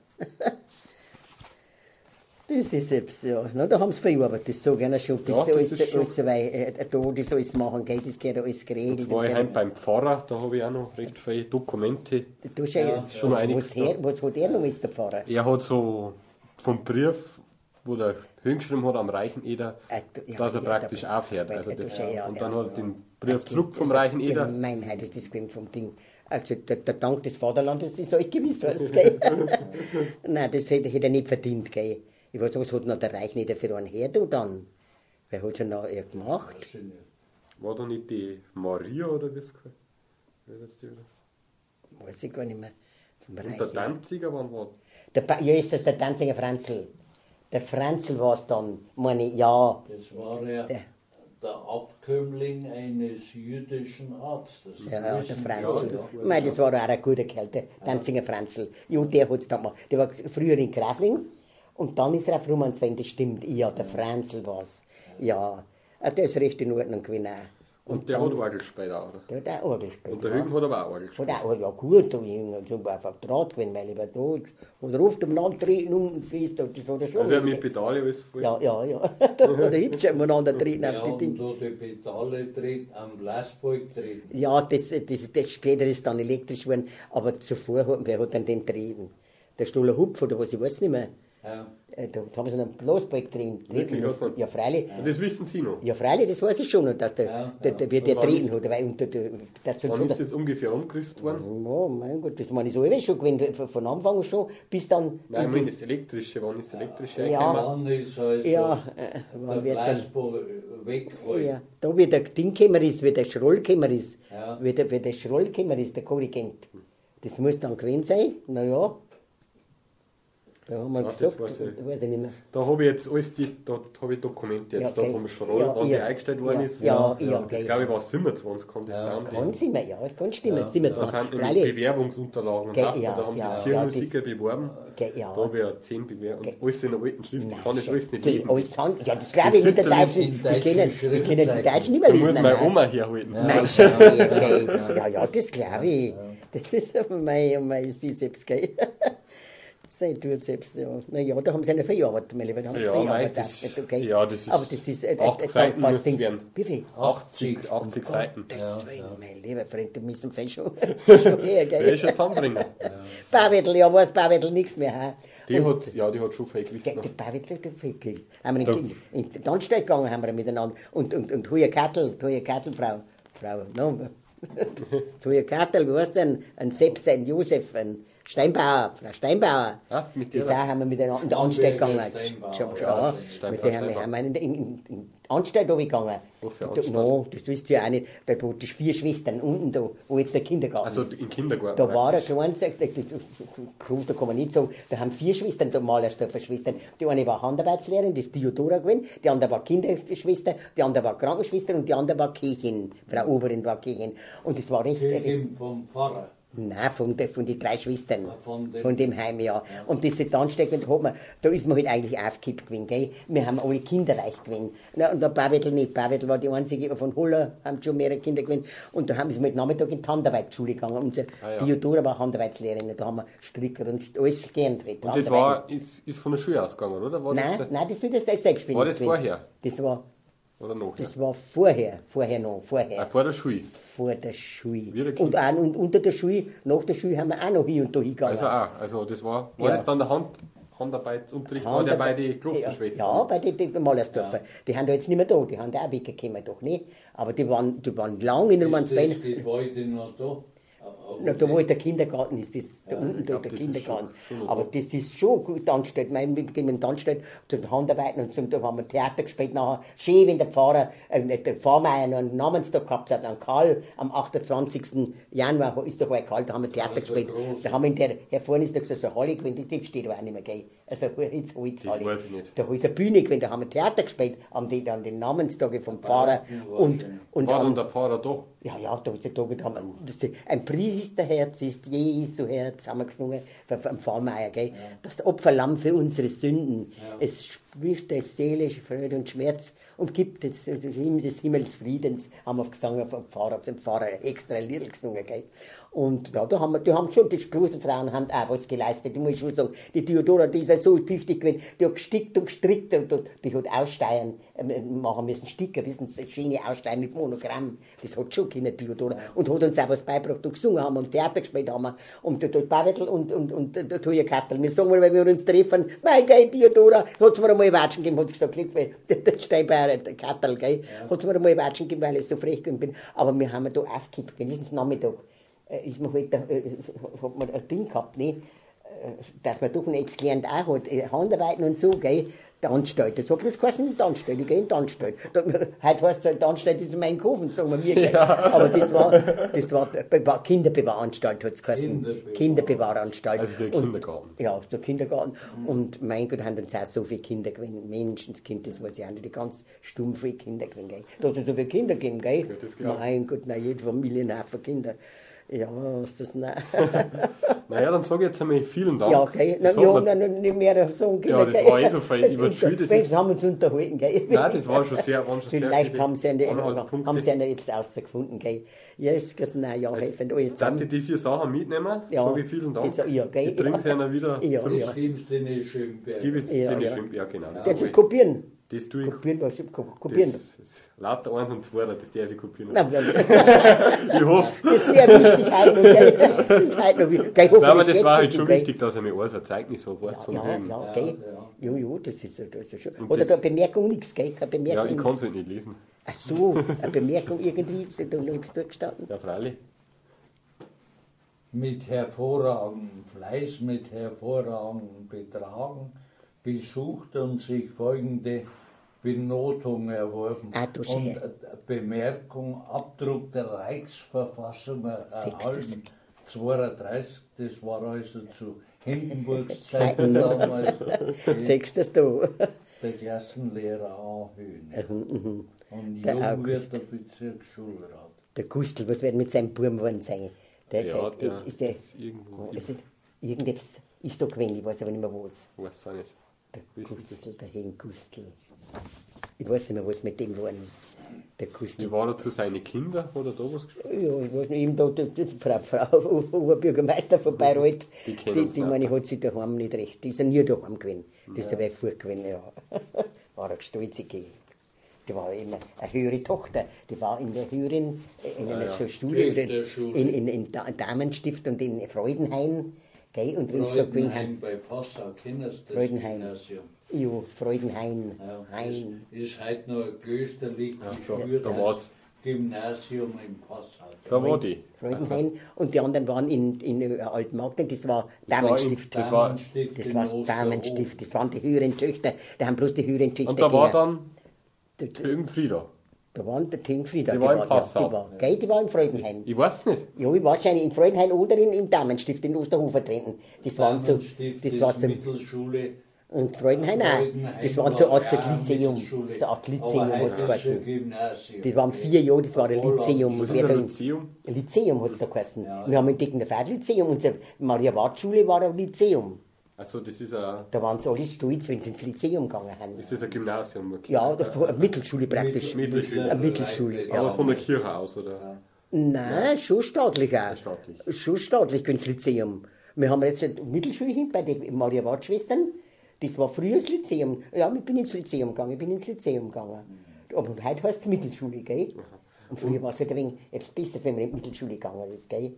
A: Das ist selbst, ja. Na, da haben sie viel Arbeit, das sage ich ihnen schon. Das
B: Ja, das
A: alles,
B: ist schon-
A: alles, weil, da das alles machen, gell, das geht alles geregelt.
B: Jetzt war ich heute beim Pfarrer, da habe ich auch noch recht viele Dokumente.
A: Du schon,
C: Ja,
B: schon
A: was,
B: einiges
A: was hat er noch als der Pfarrer?
B: Er hat so vom Brief, wo der hingeschrieben hat am Reicheneder,
A: Ja,
B: dass er
A: ja,
B: praktisch
A: da-
B: aufhört.
A: weil
B: Also
A: du
B: das,
A: schon, ja,
B: und dann
A: ja.
B: hat er den Brief zurück vom Reicheneder.
A: Gemeinheit ist das gewesen vom Ding. Also der Dank des Vaterlandes ist halt gewiss, weißt du, gell? Nein, das hätte er nicht verdient, gell? Ich weiß, was hat noch der Reich nicht für einen her, du dann? Wer hat schon noch gemacht?
C: Weiß ich nicht.
B: War da nicht die Maria oder wie es gehört? Wie das die wieder?
A: Weiß ich gar nicht mehr. Vom
B: Und
A: Reich.
B: der Danziger, wann war
A: Ja, ist das der Danziger Franzl? Der Franzl war es dann, meine ich, ja.
C: Das war ja
A: Der-
C: der Abkömmling eines jüdischen Arztes.
A: Ja, der
C: Wissen Sie,
A: Franzl.
B: das
A: Ja, Mei, das war auch ein guter Kerl, der Danziger Franzl. Ja, der hat es da gemacht. Der war früher in Grafling und dann ist er auf Rumanswein, das stimmt. Ja, der Franzl war es. Ja, der ist recht in Ordnung gewesen auch.
B: und der hat Orgel gespielt auch, oder?
A: Der hat auch Orgel gespielt.
B: Und der
A: ja.
B: Hüben hat aber auch Orgel
A: Hat
B: gespielt.
A: auch, ja gut, so auf dem Draht gewesen, weil ich war da. Und ruft umeinander treten und fest, das hat er schon.
B: Also er hat mit Pedale alles voll.
A: Ja. Da hat er hübsch umeinander treten
C: Ja,
A: auf die
C: und
A: Dinge.
C: da die Pedale treten, am Glasbalg treten.
A: Ja, das später ist dann elektrisch geworden, aber zuvor wer hat dann den getrieben? Der Stoller Hupf oder was, ich weiß nicht mehr.
C: Ja.
A: Da haben sie einen Blasbalg drin.
B: Wirklich,
A: müssen.
B: also?
A: Ja, freilich.
B: Und das wissen Sie noch.
A: Ja, freilich, das weiß ich schon, noch, dass
C: Ja,
A: wie der
B: Wann
A: treten
B: ist-
A: hat. Weil das soll
B: Wann ist das ungefähr umgerüstet worden?
A: ja, mein Gott, das meine ich so ewig schon gewesen, von Anfang schon, bis dann.
B: Nein, ich meine das Elektrische. Wann ist das Elektrische
A: Ja.
B: eingekommen?
C: Dann ist also
A: Ja,
C: der
A: wann wird dann.
C: Glasball weggefallen.
A: Ja, da wie der Ding gekommen ist, wie der Schroll gekommen ist,
C: Ja.
A: wie der Schroll gekommen ist, der Korrigent. Das muss dann gewesen sein, naja. Da haben wir
B: Ja, das
A: gesagt,
B: weiß ich.
A: weiß ich nicht mehr.
B: Da habe ich jetzt alles, da habe ich Dokumente jetzt
A: Ja,
B: da
A: okay.
B: vom Schroll,
A: Ja,
B: wann
A: ja.
B: die eingestellt worden
A: Ja,
B: ist.
A: ja,
B: Das
A: okay.
B: glaube ich war 27, kann das sein.
A: Kann sie mehr, ja, es kann stimmen,
C: Ja,
A: sind wir
B: Da
A: zwar.
B: sind nämlich
A: Freilich,
B: Bewerbungsunterlagen und
A: Gell,
B: Haften,
A: ja,
B: da haben
A: ja,
B: sich 4
A: ja,
B: Musiker beworben.
A: ja.
B: Da habe ich ja 10 Bewerbungen. Alles in der alten Schrift, ich kann das alles nicht
A: Geh,
B: lesen.
A: alles Hand, ja, das glaube ich mit der
B: Sütterlich
A: Deutschen.
C: in
A: Die
C: deutschen
A: kennen die
C: Schriftzeichen.
A: Deutschen nicht mehr
B: Da
A: lesen.
B: muss meine
A: nein.
B: Oma herhalten.
A: Nein, schon, okay. Ja, das glaube ich. Das ist mein, ist die selbst, gell. Sie tut selbst, ja. Naja, da haben sie eine Verarbeitung, mein Lieber. Da haben sie verarbeitet.
B: das,
A: Okay.
B: ja, das ist,
A: aber das ist
B: 80 Seiten müssen es werden.
A: Wie viel?
B: 80 Seiten.
A: Mein lieber Freund, du müssen fest schon her,
B: Der
A: gell?
B: ist schon zusammenbringen.
A: Bauwedel, ja, weiß Bauwedel nichts mehr. He?
B: Die hat schon viel gewusst.
A: Der Bauwedel hat viel gewusst. Haben wir in die Anstalt gegangen, haben wir miteinander. Und Huja Kattel, Frau, Huja Kattel, wie heißt denn? Ein Sepp, ein Josef, ein Steinbauer, Frau Steinbauer.
B: Mit
A: Die
B: der?
A: haben wir miteinander in die Anstalt gegangen.
C: Steinbauer,
A: Mit der haben wir in die Anstalt gegangen.
B: Wofür
A: Da-
B: Anstalt?
A: No, das wisst ihr ja auch nicht. Da waren die 4 Schwestern unten, da, wo jetzt der Kindergarten
B: Also
A: ist.
B: im Kindergarten.
A: Da war ein kleines, da kann man nicht sagen, da haben 4 Schwestern, da Malersdorfer Schwestern. Die eine war Handarbeitslehrerin, das ist Theodora gewesen, die andere war Kinderschwester, die andere war Krankenschwester und die andere war Kirchin, Frau Oberin war Kirchin. Und das war recht...
C: Kirchen vom Pfarrer.
A: Nein, von den 3 Schwestern.
C: Von
A: Von dem Heim, ja. Und das ist dann stecken, da ist man halt eigentlich aufgekippt gewesen, gell. Wir haben alle kinderreich gewesen. Na, und der Bauwedel nicht. Bauwedel war die einzige, von Holler haben schon mehrere Kinder gewesen. Und da haben wir mit Nachmittag in die Handarbeitsschule gegangen. Unsere Theodora war Handarbeitslehrerin, da haben wir Stricker und alles gelernt.
B: Und das ist von der Schule ausgegangen, oder? War
A: Nein, das wird das selbstständig
B: War das
A: gewesen.
B: vorher?
A: Das war,
B: Oder noch?
A: das war vorher noch.
B: Vor der Schule.
A: Vor der Schule.
B: Wie der
A: Und, auch, und unter der Schule, nach der Schule haben wir auch noch hier und da hingegangen.
B: Also das war
A: Ja.
B: das dann der Handarbeitsunterricht, war der bei den Klosterschwestern?
A: Ja, bei den Malersdorfer. Die haben da jetzt nicht mehr da, die haben da auch weggekommen, doch nicht. Aber die waren lange in der
C: Ist das
A: Mannswein.
C: Gebäude noch da?
A: Na, da wo der Kindergarten ist, da unten da
B: glaub,
A: der
B: das ist
A: Kindergarten.
B: schon noch
A: Aber
B: da.
A: das ist schon gut angestellt. Wir gehen in die Anstalt zu den Handarbeiten und da haben wir Theater gespielt nachher. Schön, wenn der Pfarrer, der Pfarrmeier noch einen Namenstag gehabt hat, an Karl, am 28. Januar, ist doch ein Karl, da haben wir Theater gespielt. Da haben wir in der, hier vorne ist da so eine Halle gewesen, das steht aber auch nicht mehr, gell. Also Holzhalle.
B: Das weiß ich nicht.
A: Da ist eine Bühne gewesen, da haben wir Theater gespielt, an den Namenstage vom Pfarrer. Und
B: War
A: am-
B: dann der Pfarrer da?
A: ja, da ist der Tag, da haben wir, das ist, ein Priesterherz ist Jesu Herz, haben wir gesungen, vom Pfarrmeier, gell? Ja. Das Opferlamm für unsere Sünden. Ja. Es spricht der seelische Freude und Schmerz und gibt des Himmels Friedens, haben wir gesungen vom Pfarrer extra Lied gesungen, gell? Und ja, die haben schon, die großen Frauen haben auch was geleistet, ich muss schon sagen. Die Theodora, die ist ja so tüchtig gewesen, die hat gestickt und gestrickt und die hat Aussteiern machen müssen, Sticker, wissen Sie, schöne Aussteiern mit Monogramm. Das hat schon keine Theodora. Und hat uns auch was beigebracht und gesungen haben und Theater gespielt haben. Und der Bauwedel und der Tuja Kattel. Wir sagen mal, wenn wir uns treffen, mein Gott, Theodora, hat es mir einmal Watschen gegeben, hat sie gesagt, der Steinbauer, der Kattel, gell, hat es mir einmal Watschen gegeben, weil ich so frech gewesen bin. Aber wir haben da aufgekippt, wissen Sie, Nachmittag. Ist man halt, hat man ein Ding gehabt, ne? Dass man doch nicht gelernt auch hat, Handarbeiten und so, gell? Die Anstalt, das hat bloß geheißen, die Anstalt, ich gehe in die Anstalt. Heute heisst es, die Anstalt ist in meinem Kofen, sagen wir mir, gell? Ja. Aber das war Kinderbewahranstalt, hat es geheißen. Kinderbewahranstalt.
B: Also der Kindergarten.
A: Ja, der Kindergarten. Und mein Gott, haben uns auch so viele Kinder gewesen. Menschenskind, das weiß ich auch nicht, die ganz stumpfe Kinder gewesen, gell? Da hat es so viele Kinder gegeben, gell?
B: Ja, das glaub ich.
A: Mein Gott, na, jede Familie einen Haufen Kinder. Ja, ist das nein.
B: Naja, dann sage ich jetzt einmal vielen Dank.
A: Ja, okay.
B: Das
A: Ja,
B: hat mir-
A: nicht mehr sagen können.
B: Ja, das war eh so viel über die Schule, das
A: Wir
B: ist-
A: haben uns unterhalten, gell?
B: Nein, das waren schon sehr
A: Vielleicht
B: viele
A: haben sie
B: Anhaltspunkte.
A: etwas rausgefunden, gell? Ja, ist das nein, ja, helfen alle
B: Darf
A: zusammen.
B: ich die 4 Sachen mitnehmen?
A: Ja.
B: Sage ich vielen Dank.
A: Jetzt, ja, gell?
B: Ich bringe sie ihnen wieder
A: Ja,
B: zurück.
A: ja.
C: Das gibst du nicht Schönberg.
B: Gib es
A: Ja,
B: denen
A: ja.
B: schön. Ja, genau. Das,
A: Jetzt
B: sag
A: ist
B: ich.
A: kopieren.
B: Das tue ich.
A: Kopieren.
B: Das lauter 1 und 2, das darf ich kopieren.
A: Nein,
B: Ich hoffe
A: das ist sehr wichtig heute noch, gell? Das ist heute noch wichtig. Gell,
B: Nein, aber
A: hoffentlich
B: das war halt
A: schätzt
B: schon
A: du, gell?
B: wichtig, dass er mir alles ein Zeugnis hat, weißt du, von
A: Ja,
B: Höhen.
A: ja, gell?
C: ja.
A: Jo, das ist schon.
B: Und
A: Oder
B: das-
A: da Bemerkung nichts, gell? Keine Bemerkung.
B: Ja, ich kann es halt nicht lesen.
A: Ach so, eine Bemerkung irgendwie ist da noch nichts durchgestanden.
B: Ja, freilich.
C: Mit hervorragendem Fleiß, mit hervorragendem Betragen besucht und sich folgende Benotung erworben.
A: Ah, du schön.
C: Und Bemerkung, Abdruck der Reichsverfassung erhalten. 32, das war also zu Hindenburgs Zeiten damals,
A: Sechstes da.
C: der Klassenlehrer anhöhen. Und
A: Der
C: jung
A: August.
C: wird der Bezirksschulrat.
A: Der Gustl, was wird mit seinem Buben geworden sein?
B: Ja, der
A: ist der,
B: ist irgendwo.
A: irgendetwas ist da gewesen, ich weiß aber nicht mehr was.
B: Weiß auch nicht.
A: Der
B: Wissen Sie?
A: Gustl, der Hen Gustl. Ich weiß nicht mehr, was mit dem geworden ist. Der Kusten.
B: Wie war er zu seinen Kindern? Hat er da was gesprochen?
A: Ja, ich weiß nicht, eben da, die Frau Oberbürgermeister von Bayreuth,
B: Die kennen
A: die meine, hat sich daheim nicht recht, die ist ja nie daheim gewesen. Die ist dabei fort gewesen, ja. War eine stolze Gegend. Die war immer eine höhere Tochter, die war in der höheren, in einer so Schule, in Damenstift und in Freudenhain. Gell? Und wenn es da gewesen haben.
C: Bei Passau, kennst du das
A: Freudenhain.
C: Gymnasium?
A: Ja, Freudenhain.
C: Ja,
A: Hain.
C: das ist heute noch ein klösterlich
B: So,
C: geführtes
B: da war's.
C: Gymnasium in Passau.
B: Da war die.
A: Freudenhain. Und die anderen waren in Altmarkt, das war Damenstift.
B: Das war-
A: Das war das Damenstift, das waren die höheren Töchter, da haben bloß die höheren Töchter
B: Und da war
A: gegangen.
B: dann Högenfrieder.
A: Da waren der Tingfrieder,
B: Die war in Passau.
A: Die war in Freudenhain.
B: Ich weiß nicht.
A: Ja, ich war wahrscheinlich in Freudenhain oder in Damenstift in Osterhofer drin. Das waren so, das war so,
C: Mittelschule.
A: und Freudenhain auch. Das waren so eine Art Lyzeum. So eine Art Lyzeum hat es geheißen.
C: Gymnasium.
A: Das waren 4 Jahre, das war ein Lyzeum.
B: Was
A: Und
B: ist
A: wer da
B: ein
A: in-
B: Lyzeum?
A: Lyzeum hat es da geheißen. Wir haben in Deggendorf Lyzeum. Unsere Maria-Wart-Schule war ein Lyzeum.
B: Also das ist ein
A: Da waren sie alle stolz, wenn sie ins Lyzeum gegangen haben.
B: Gymnasium. Okay.
A: Ja, das war eine Mittelschule praktisch.
B: Mittelschule.
A: Eine Mittelschule,
B: Aber
A: ja.
B: von der Kirche aus, oder?
A: Nein, schon staatlich auch.
B: Staatlich.
A: Schon staatlich, ins Lyzeum. Wir haben jetzt eine Mittelschule hin bei den Maria-Wart-Schwestern. Das war früher das Lyzeum. Ja, ich bin ins Lyzeum gegangen, Aber heute heißt es Mittelschule, gell? Und früher war es halt ein wenig etwas besser, wenn man in die Mittelschule gegangen ist, gell?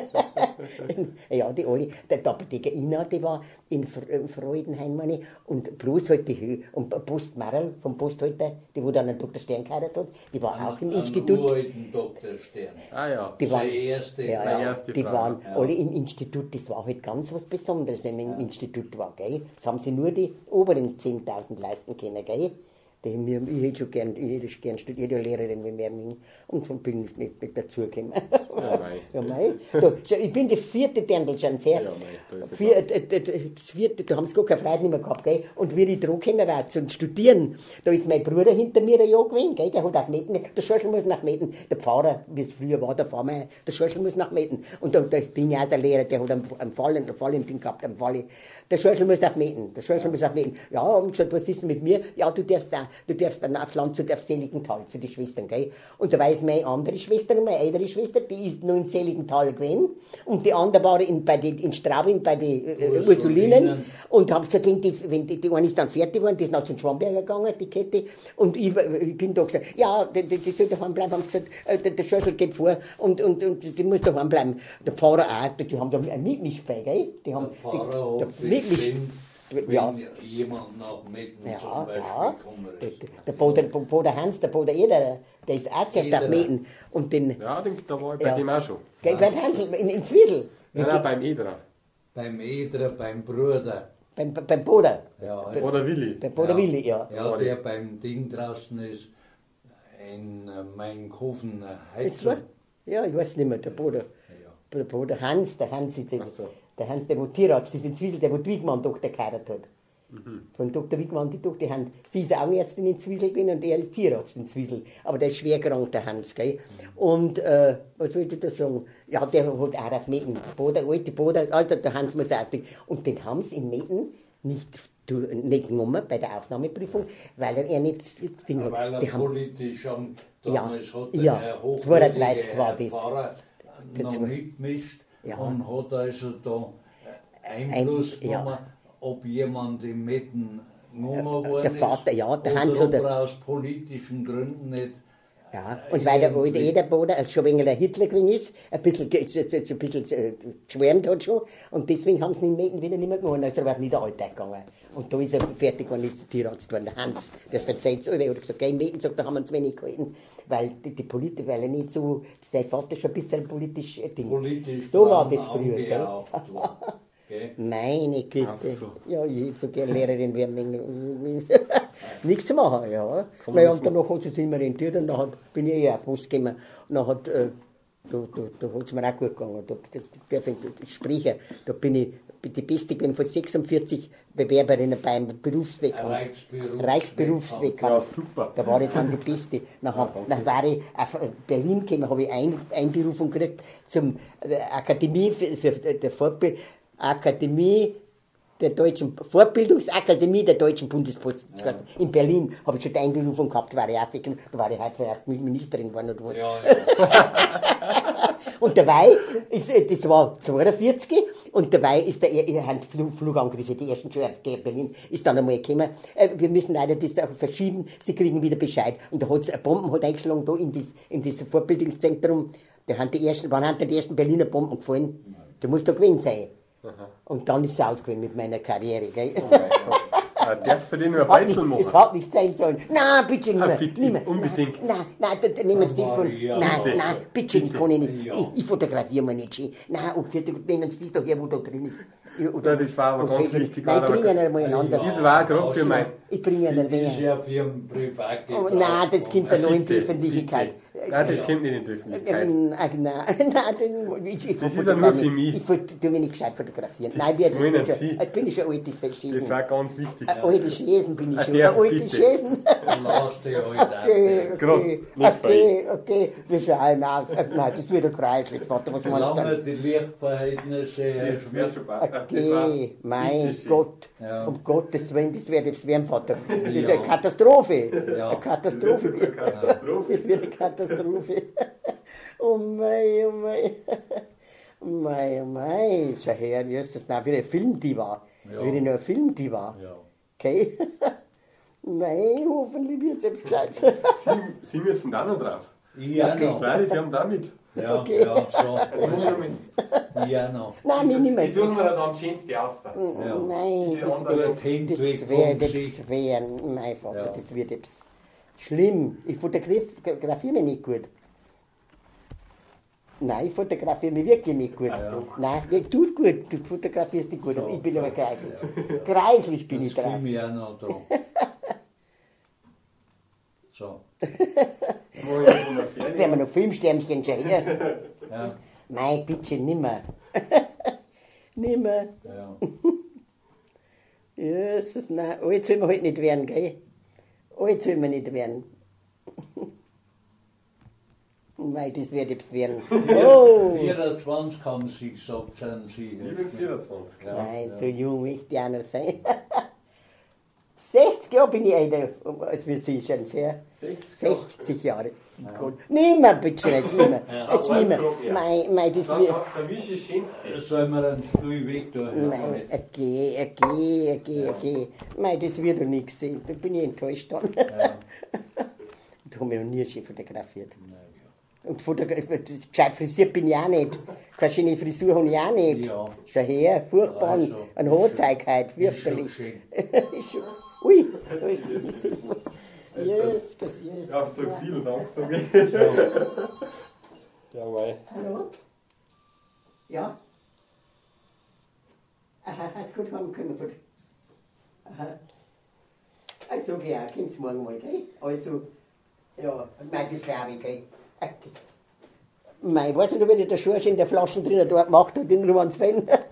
A: Ja, die alle. Der Apotheker Ina, die war in Freudenhain, meine ich, und bloß halt die Höhe. Und Post Merl vom Posthalter, die wo dann einen Dr. Stern geheiratet hat, die war auch im Institut.
C: Uralten Dr. Stern.
B: Ah ja.
A: Die waren,
C: Seine erste
A: ja,
C: Frau.
A: ja,
B: erste
A: die
B: Frau,
A: waren
B: ja.
A: alle im Institut, das war halt ganz was Besonderes, wenn man im Institut war, gell? Das haben sie nur die oberen 10.000 leisten können, gell? Ich hätte schon gern studiert, ja, Lehrerin, wenn wir mich, und dann bin ich nicht dazugekommen.
B: Ja, mei.
A: Ja, mei. Ich bin der vierte Dirndl schon sehr.
B: Ja, mei, da ist es
A: Das vierte, da haben sie gar keine Freude mehr gehabt, gell? Und wie ich dran gekommen war zum Studieren, da ist mein Bruder hinter mir ein Jahr gewesen, gell? Der hat auf Meten, der Schorschel muss nach Meten, der Pfarrer, wie es früher war, der Pfarrer, der Schorschel muss nach Meten. Und da bin ich auch der Lehrer, der hat einen Fall im Ding gehabt, einen Fall. Der Schorschel muss auf Meten, Ja, und gesagt, was ist denn mit mir? Ja, du darfst dann aufs Land zu der Seligenthal, zu den Schwestern, gell? Und da weiß meine andere Schwester, meine ältere Schwester, die ist noch in Seligenthal gewesen. Und die andere war in Straubing bei den Ursulinen. Und haben gesagt, wenn die eine ist dann fertig geworden, die ist nach zum Schwamberger gegangen, die Kette. Und ich bin da gesagt, ja, die soll daheim bleiben, haben sie gesagt, der Schössel geht vor und die muss daheim bleiben. Der Pfarrer auch, die haben da mitgespielt, gell? Die haben,
C: Der Pfarrer hat
A: mitgespielt.
C: wenn
A: Ja.
C: jemand nach Mitten zum
A: Ja,
C: Beispiel
A: ja.
C: gekommen ist.
A: Der Bruder Hans, der Bruder Eder, der ist auch zuerst auf Meten. Und den,
B: Ja, da war ich bei
A: Ja.
B: dem auch schon.
A: gell, beim Hansel, in Zwiesel.
B: Nein, beim Edra.
C: Beim Eder, beim Bruder.
A: Beim Bruder.
C: Ja,
B: Oder Willi.
A: Beim Bruder Willi, ja.
C: Ja, der beim Ding draußen ist, in Mainkofen,
A: Ist wahr?
C: Heizl.
A: Ja, ich weiß nicht mehr, der Bruder.
C: Ja.
A: Der Bruder Hans, der Hans ist der,
B: Ach so.
A: der Hans, der wo Tierarzt ist in Zwiesel, der wo die Wigmann-Tochter geheiratet hat. Von Dr. Wigmann, die Tochter, sie ist Augenärztin in Zwiesel bin und er ist Tierarzt in Zwiesel. Aber der ist schwer krank, der Hans, gell. Und, was wollte ich da sagen? Ja, der hat auch auf Meten, der alte Bruder, also der Hans muss auch, und den haben sie in Meten nicht genommen bei der Aufnahmeprüfung, weil er nicht das Ding hat.
C: Weil
A: Die
C: er
A: haben-
C: politisch schon
A: Ja,
C: damals hat
A: ja,
C: der Herr
A: 32 war das.
C: Pfarrer noch
A: Das-
C: mitmischt
A: Ja.
C: und hat also da Einfluss
A: ja.
C: genommen, ob jemand im Metten genommen worden
A: der Vater,
C: ist,
A: ja, der
C: oder
A: Hans
C: ob
A: oder-
C: er aus politischen Gründen nicht.
A: Ja, und weil der alte Ederboden schon wegen der Hitler gewesen ist, ein bisschen geschwärmt hat schon, und deswegen haben sie ihn in Meten wieder nicht mehr genommen, also er war auf Niederalteich gegangen. Und da ist er fertig geworden, ist Tierarzt geworden, der Hans, der verzeiht es alle, er hat gesagt, geh in Meten, sagt, da haben wir uns wenig gehalten, weil die Politik, weil er nicht so, sein Vater schon ein bisschen politisch Ding.
C: Politisch
A: So war
C: dran
A: das früher, gell?
C: angehaucht war, gell?
A: Meine Güte.
B: Ach so.
A: Ja, ich hätte so gerne Lehrerin werden. Nichts zu machen, ja.
B: Kann man
A: Naja,
B: nichts
A: und danach hat es immer rentiert und dann bin ich eh auf Bus gekommen. Und dann hat, da hat es mir auch gut gegangen. Da darf ich sprechen. Da bin ich die Beste, ich bin von 46 Bewerberinnen beim Berufswettkampf. Reichsberufswettkampf.
B: Ja, super.
A: Da war ich dann die Beste. Dann war ich auf Berlin gekommen, habe ich Einberufung gekriegt zum Akademie für der Akademie der Deutschen Vorbildungsakademie der Deutschen Bundespost. Ja. In Berlin habe ich schon die Einberufung gehabt, war ich auch, da war ich halt vielleicht Ministerin geworden oder was. Ja, ja. Und dabei ist, das war 42, und dabei ist Flugangriffe, die ersten schon gegen Berlin, ist dann einmal gekommen. Wir müssen leider das auch verschieben, sie kriegen wieder Bescheid. Und da hat es Bomben eingeschlagen, da in das Vorbildungszentrum. Wann haben die ersten Berliner Bomben gefallen? Da muss da gewesen sein. Aha. Und dann ist es ausgegangen mit meiner Karriere. Gell? Oh mein Gott.
B: Darf für den nur ein Beitel machen?
A: Es hat nicht sein sollen. Nein, bitte nicht mehr.
B: Bitte,
A: nicht mehr.
B: Unbedingt.
A: Nein, nehmen Sie das von. Nein, bitte, ich kann nicht. Ja. Ich fotografiere mir nicht schön. Nein, und nehmen Sie das doch her, wo da drin ist.
B: Oder das war aber ganz wichtig.
A: Nein, ich bringe Ihnen mal ein anderes.
B: Das war gerade für mein...
A: Ich bringe Ihnen ein wenig.
C: Das ist ja für einen Privat.
A: Oh, nein, das kommt ja noch in die Öffentlichkeit.
B: Nein, das kommt nicht in die Öffentlichkeit.
A: Nein,
B: das ist ja nur für mich.
A: Ich tue mich nicht gescheit fotografieren.
B: Das
A: nein, ich bin schon alte Schäsen.
B: Das war ganz wichtig.
A: Alte Schäsen bin ich schon. Alte Schäsen. Okay. Wir schauen aus. Nein, das wird ein kreislich, Vater. Was meinst du?
C: Solange die Lichtverhältnisse...
B: Das wird schon bald.
A: Okay, mein Gott. Ja. Um Gottes Willen, das wird jetzt werden, Vater. Das ist eine Katastrophe. Ja. Eine Katastrophe. Das wird eine Katastrophe. Oh mei, oh mei. Oh mei, oh mei. Schau her, wie ist das? Na, wie ein Filmdiva. Ja. Wie eine Filmdiva. Ja. Okay? Nein, hoffentlich wird es selbst gescheit.
B: Sie müssen da noch drauf.
C: Ja, okay.
B: Noch. Nein, Sie haben da mit.
C: Ja, okay. Ja, schon. Ja, noch.
A: Nein, mir nicht mehr.
B: Die suchen wir dann am schönsten aus.
A: Ja. Nein, das wird werden, mein Vater, ja. Das wird jetzt schlimm. Ich fotografiere mich nicht gut. Nein, ich fotografiere mich wirklich nicht gut. Ja. Nein, du gut, du fotografierst dich gut, so, ich bin aber kreislich. Ja. Kreislich bin ich drauf.
C: Das ich auch noch da. So.
A: Wenn wir noch Filmsternchen schon her. Ja. Nein, bitte nimmer. Nimmer. Ja. Jesus, nein, alt soll man halt nicht werden, gell? Alt soll man nicht werden. Nein, das wird jetzt werden.
C: Oh. 24 haben Sie gesagt, sind Sie.
B: Ich bin 24,
A: klar. Nein, so jung möchte ich auch noch sein. 60 Jahre bin ich einer, als wir sie schon sehr. 60 Jahre. Ja. Nimmer, bitte, jetzt nimmer. Jetzt nimmer. Mei, das wird.
C: Das soll man einen Stuhl weg tun.
A: Nein, okay. Mei, das wird doch nichts sehen. Da bin ich enttäuscht dann. Ja. Da haben wir noch nie schon fotografiert. Und gescheit frisiert bin ich auch nicht. Keine schöne Frisur habe ich auch nicht. Ja. Schau her, furchtbar. Also, ein Haarzeigheit, fürchterlich. Ui, da ist das Telefon. Jesus.
B: Ja, so viel langsam. Ja, mei.
A: Hallo? Ja? Aha, jetzt gut haben können wir. Aha. Also, okay, ja, kommt's morgen mal, gell? Also, ja, nein, das glaube ich, gell? Okay. Mei, ich weiß nicht, ob ich der Schorsch in der Flasche drin dort gemacht hat, den Roman Sven.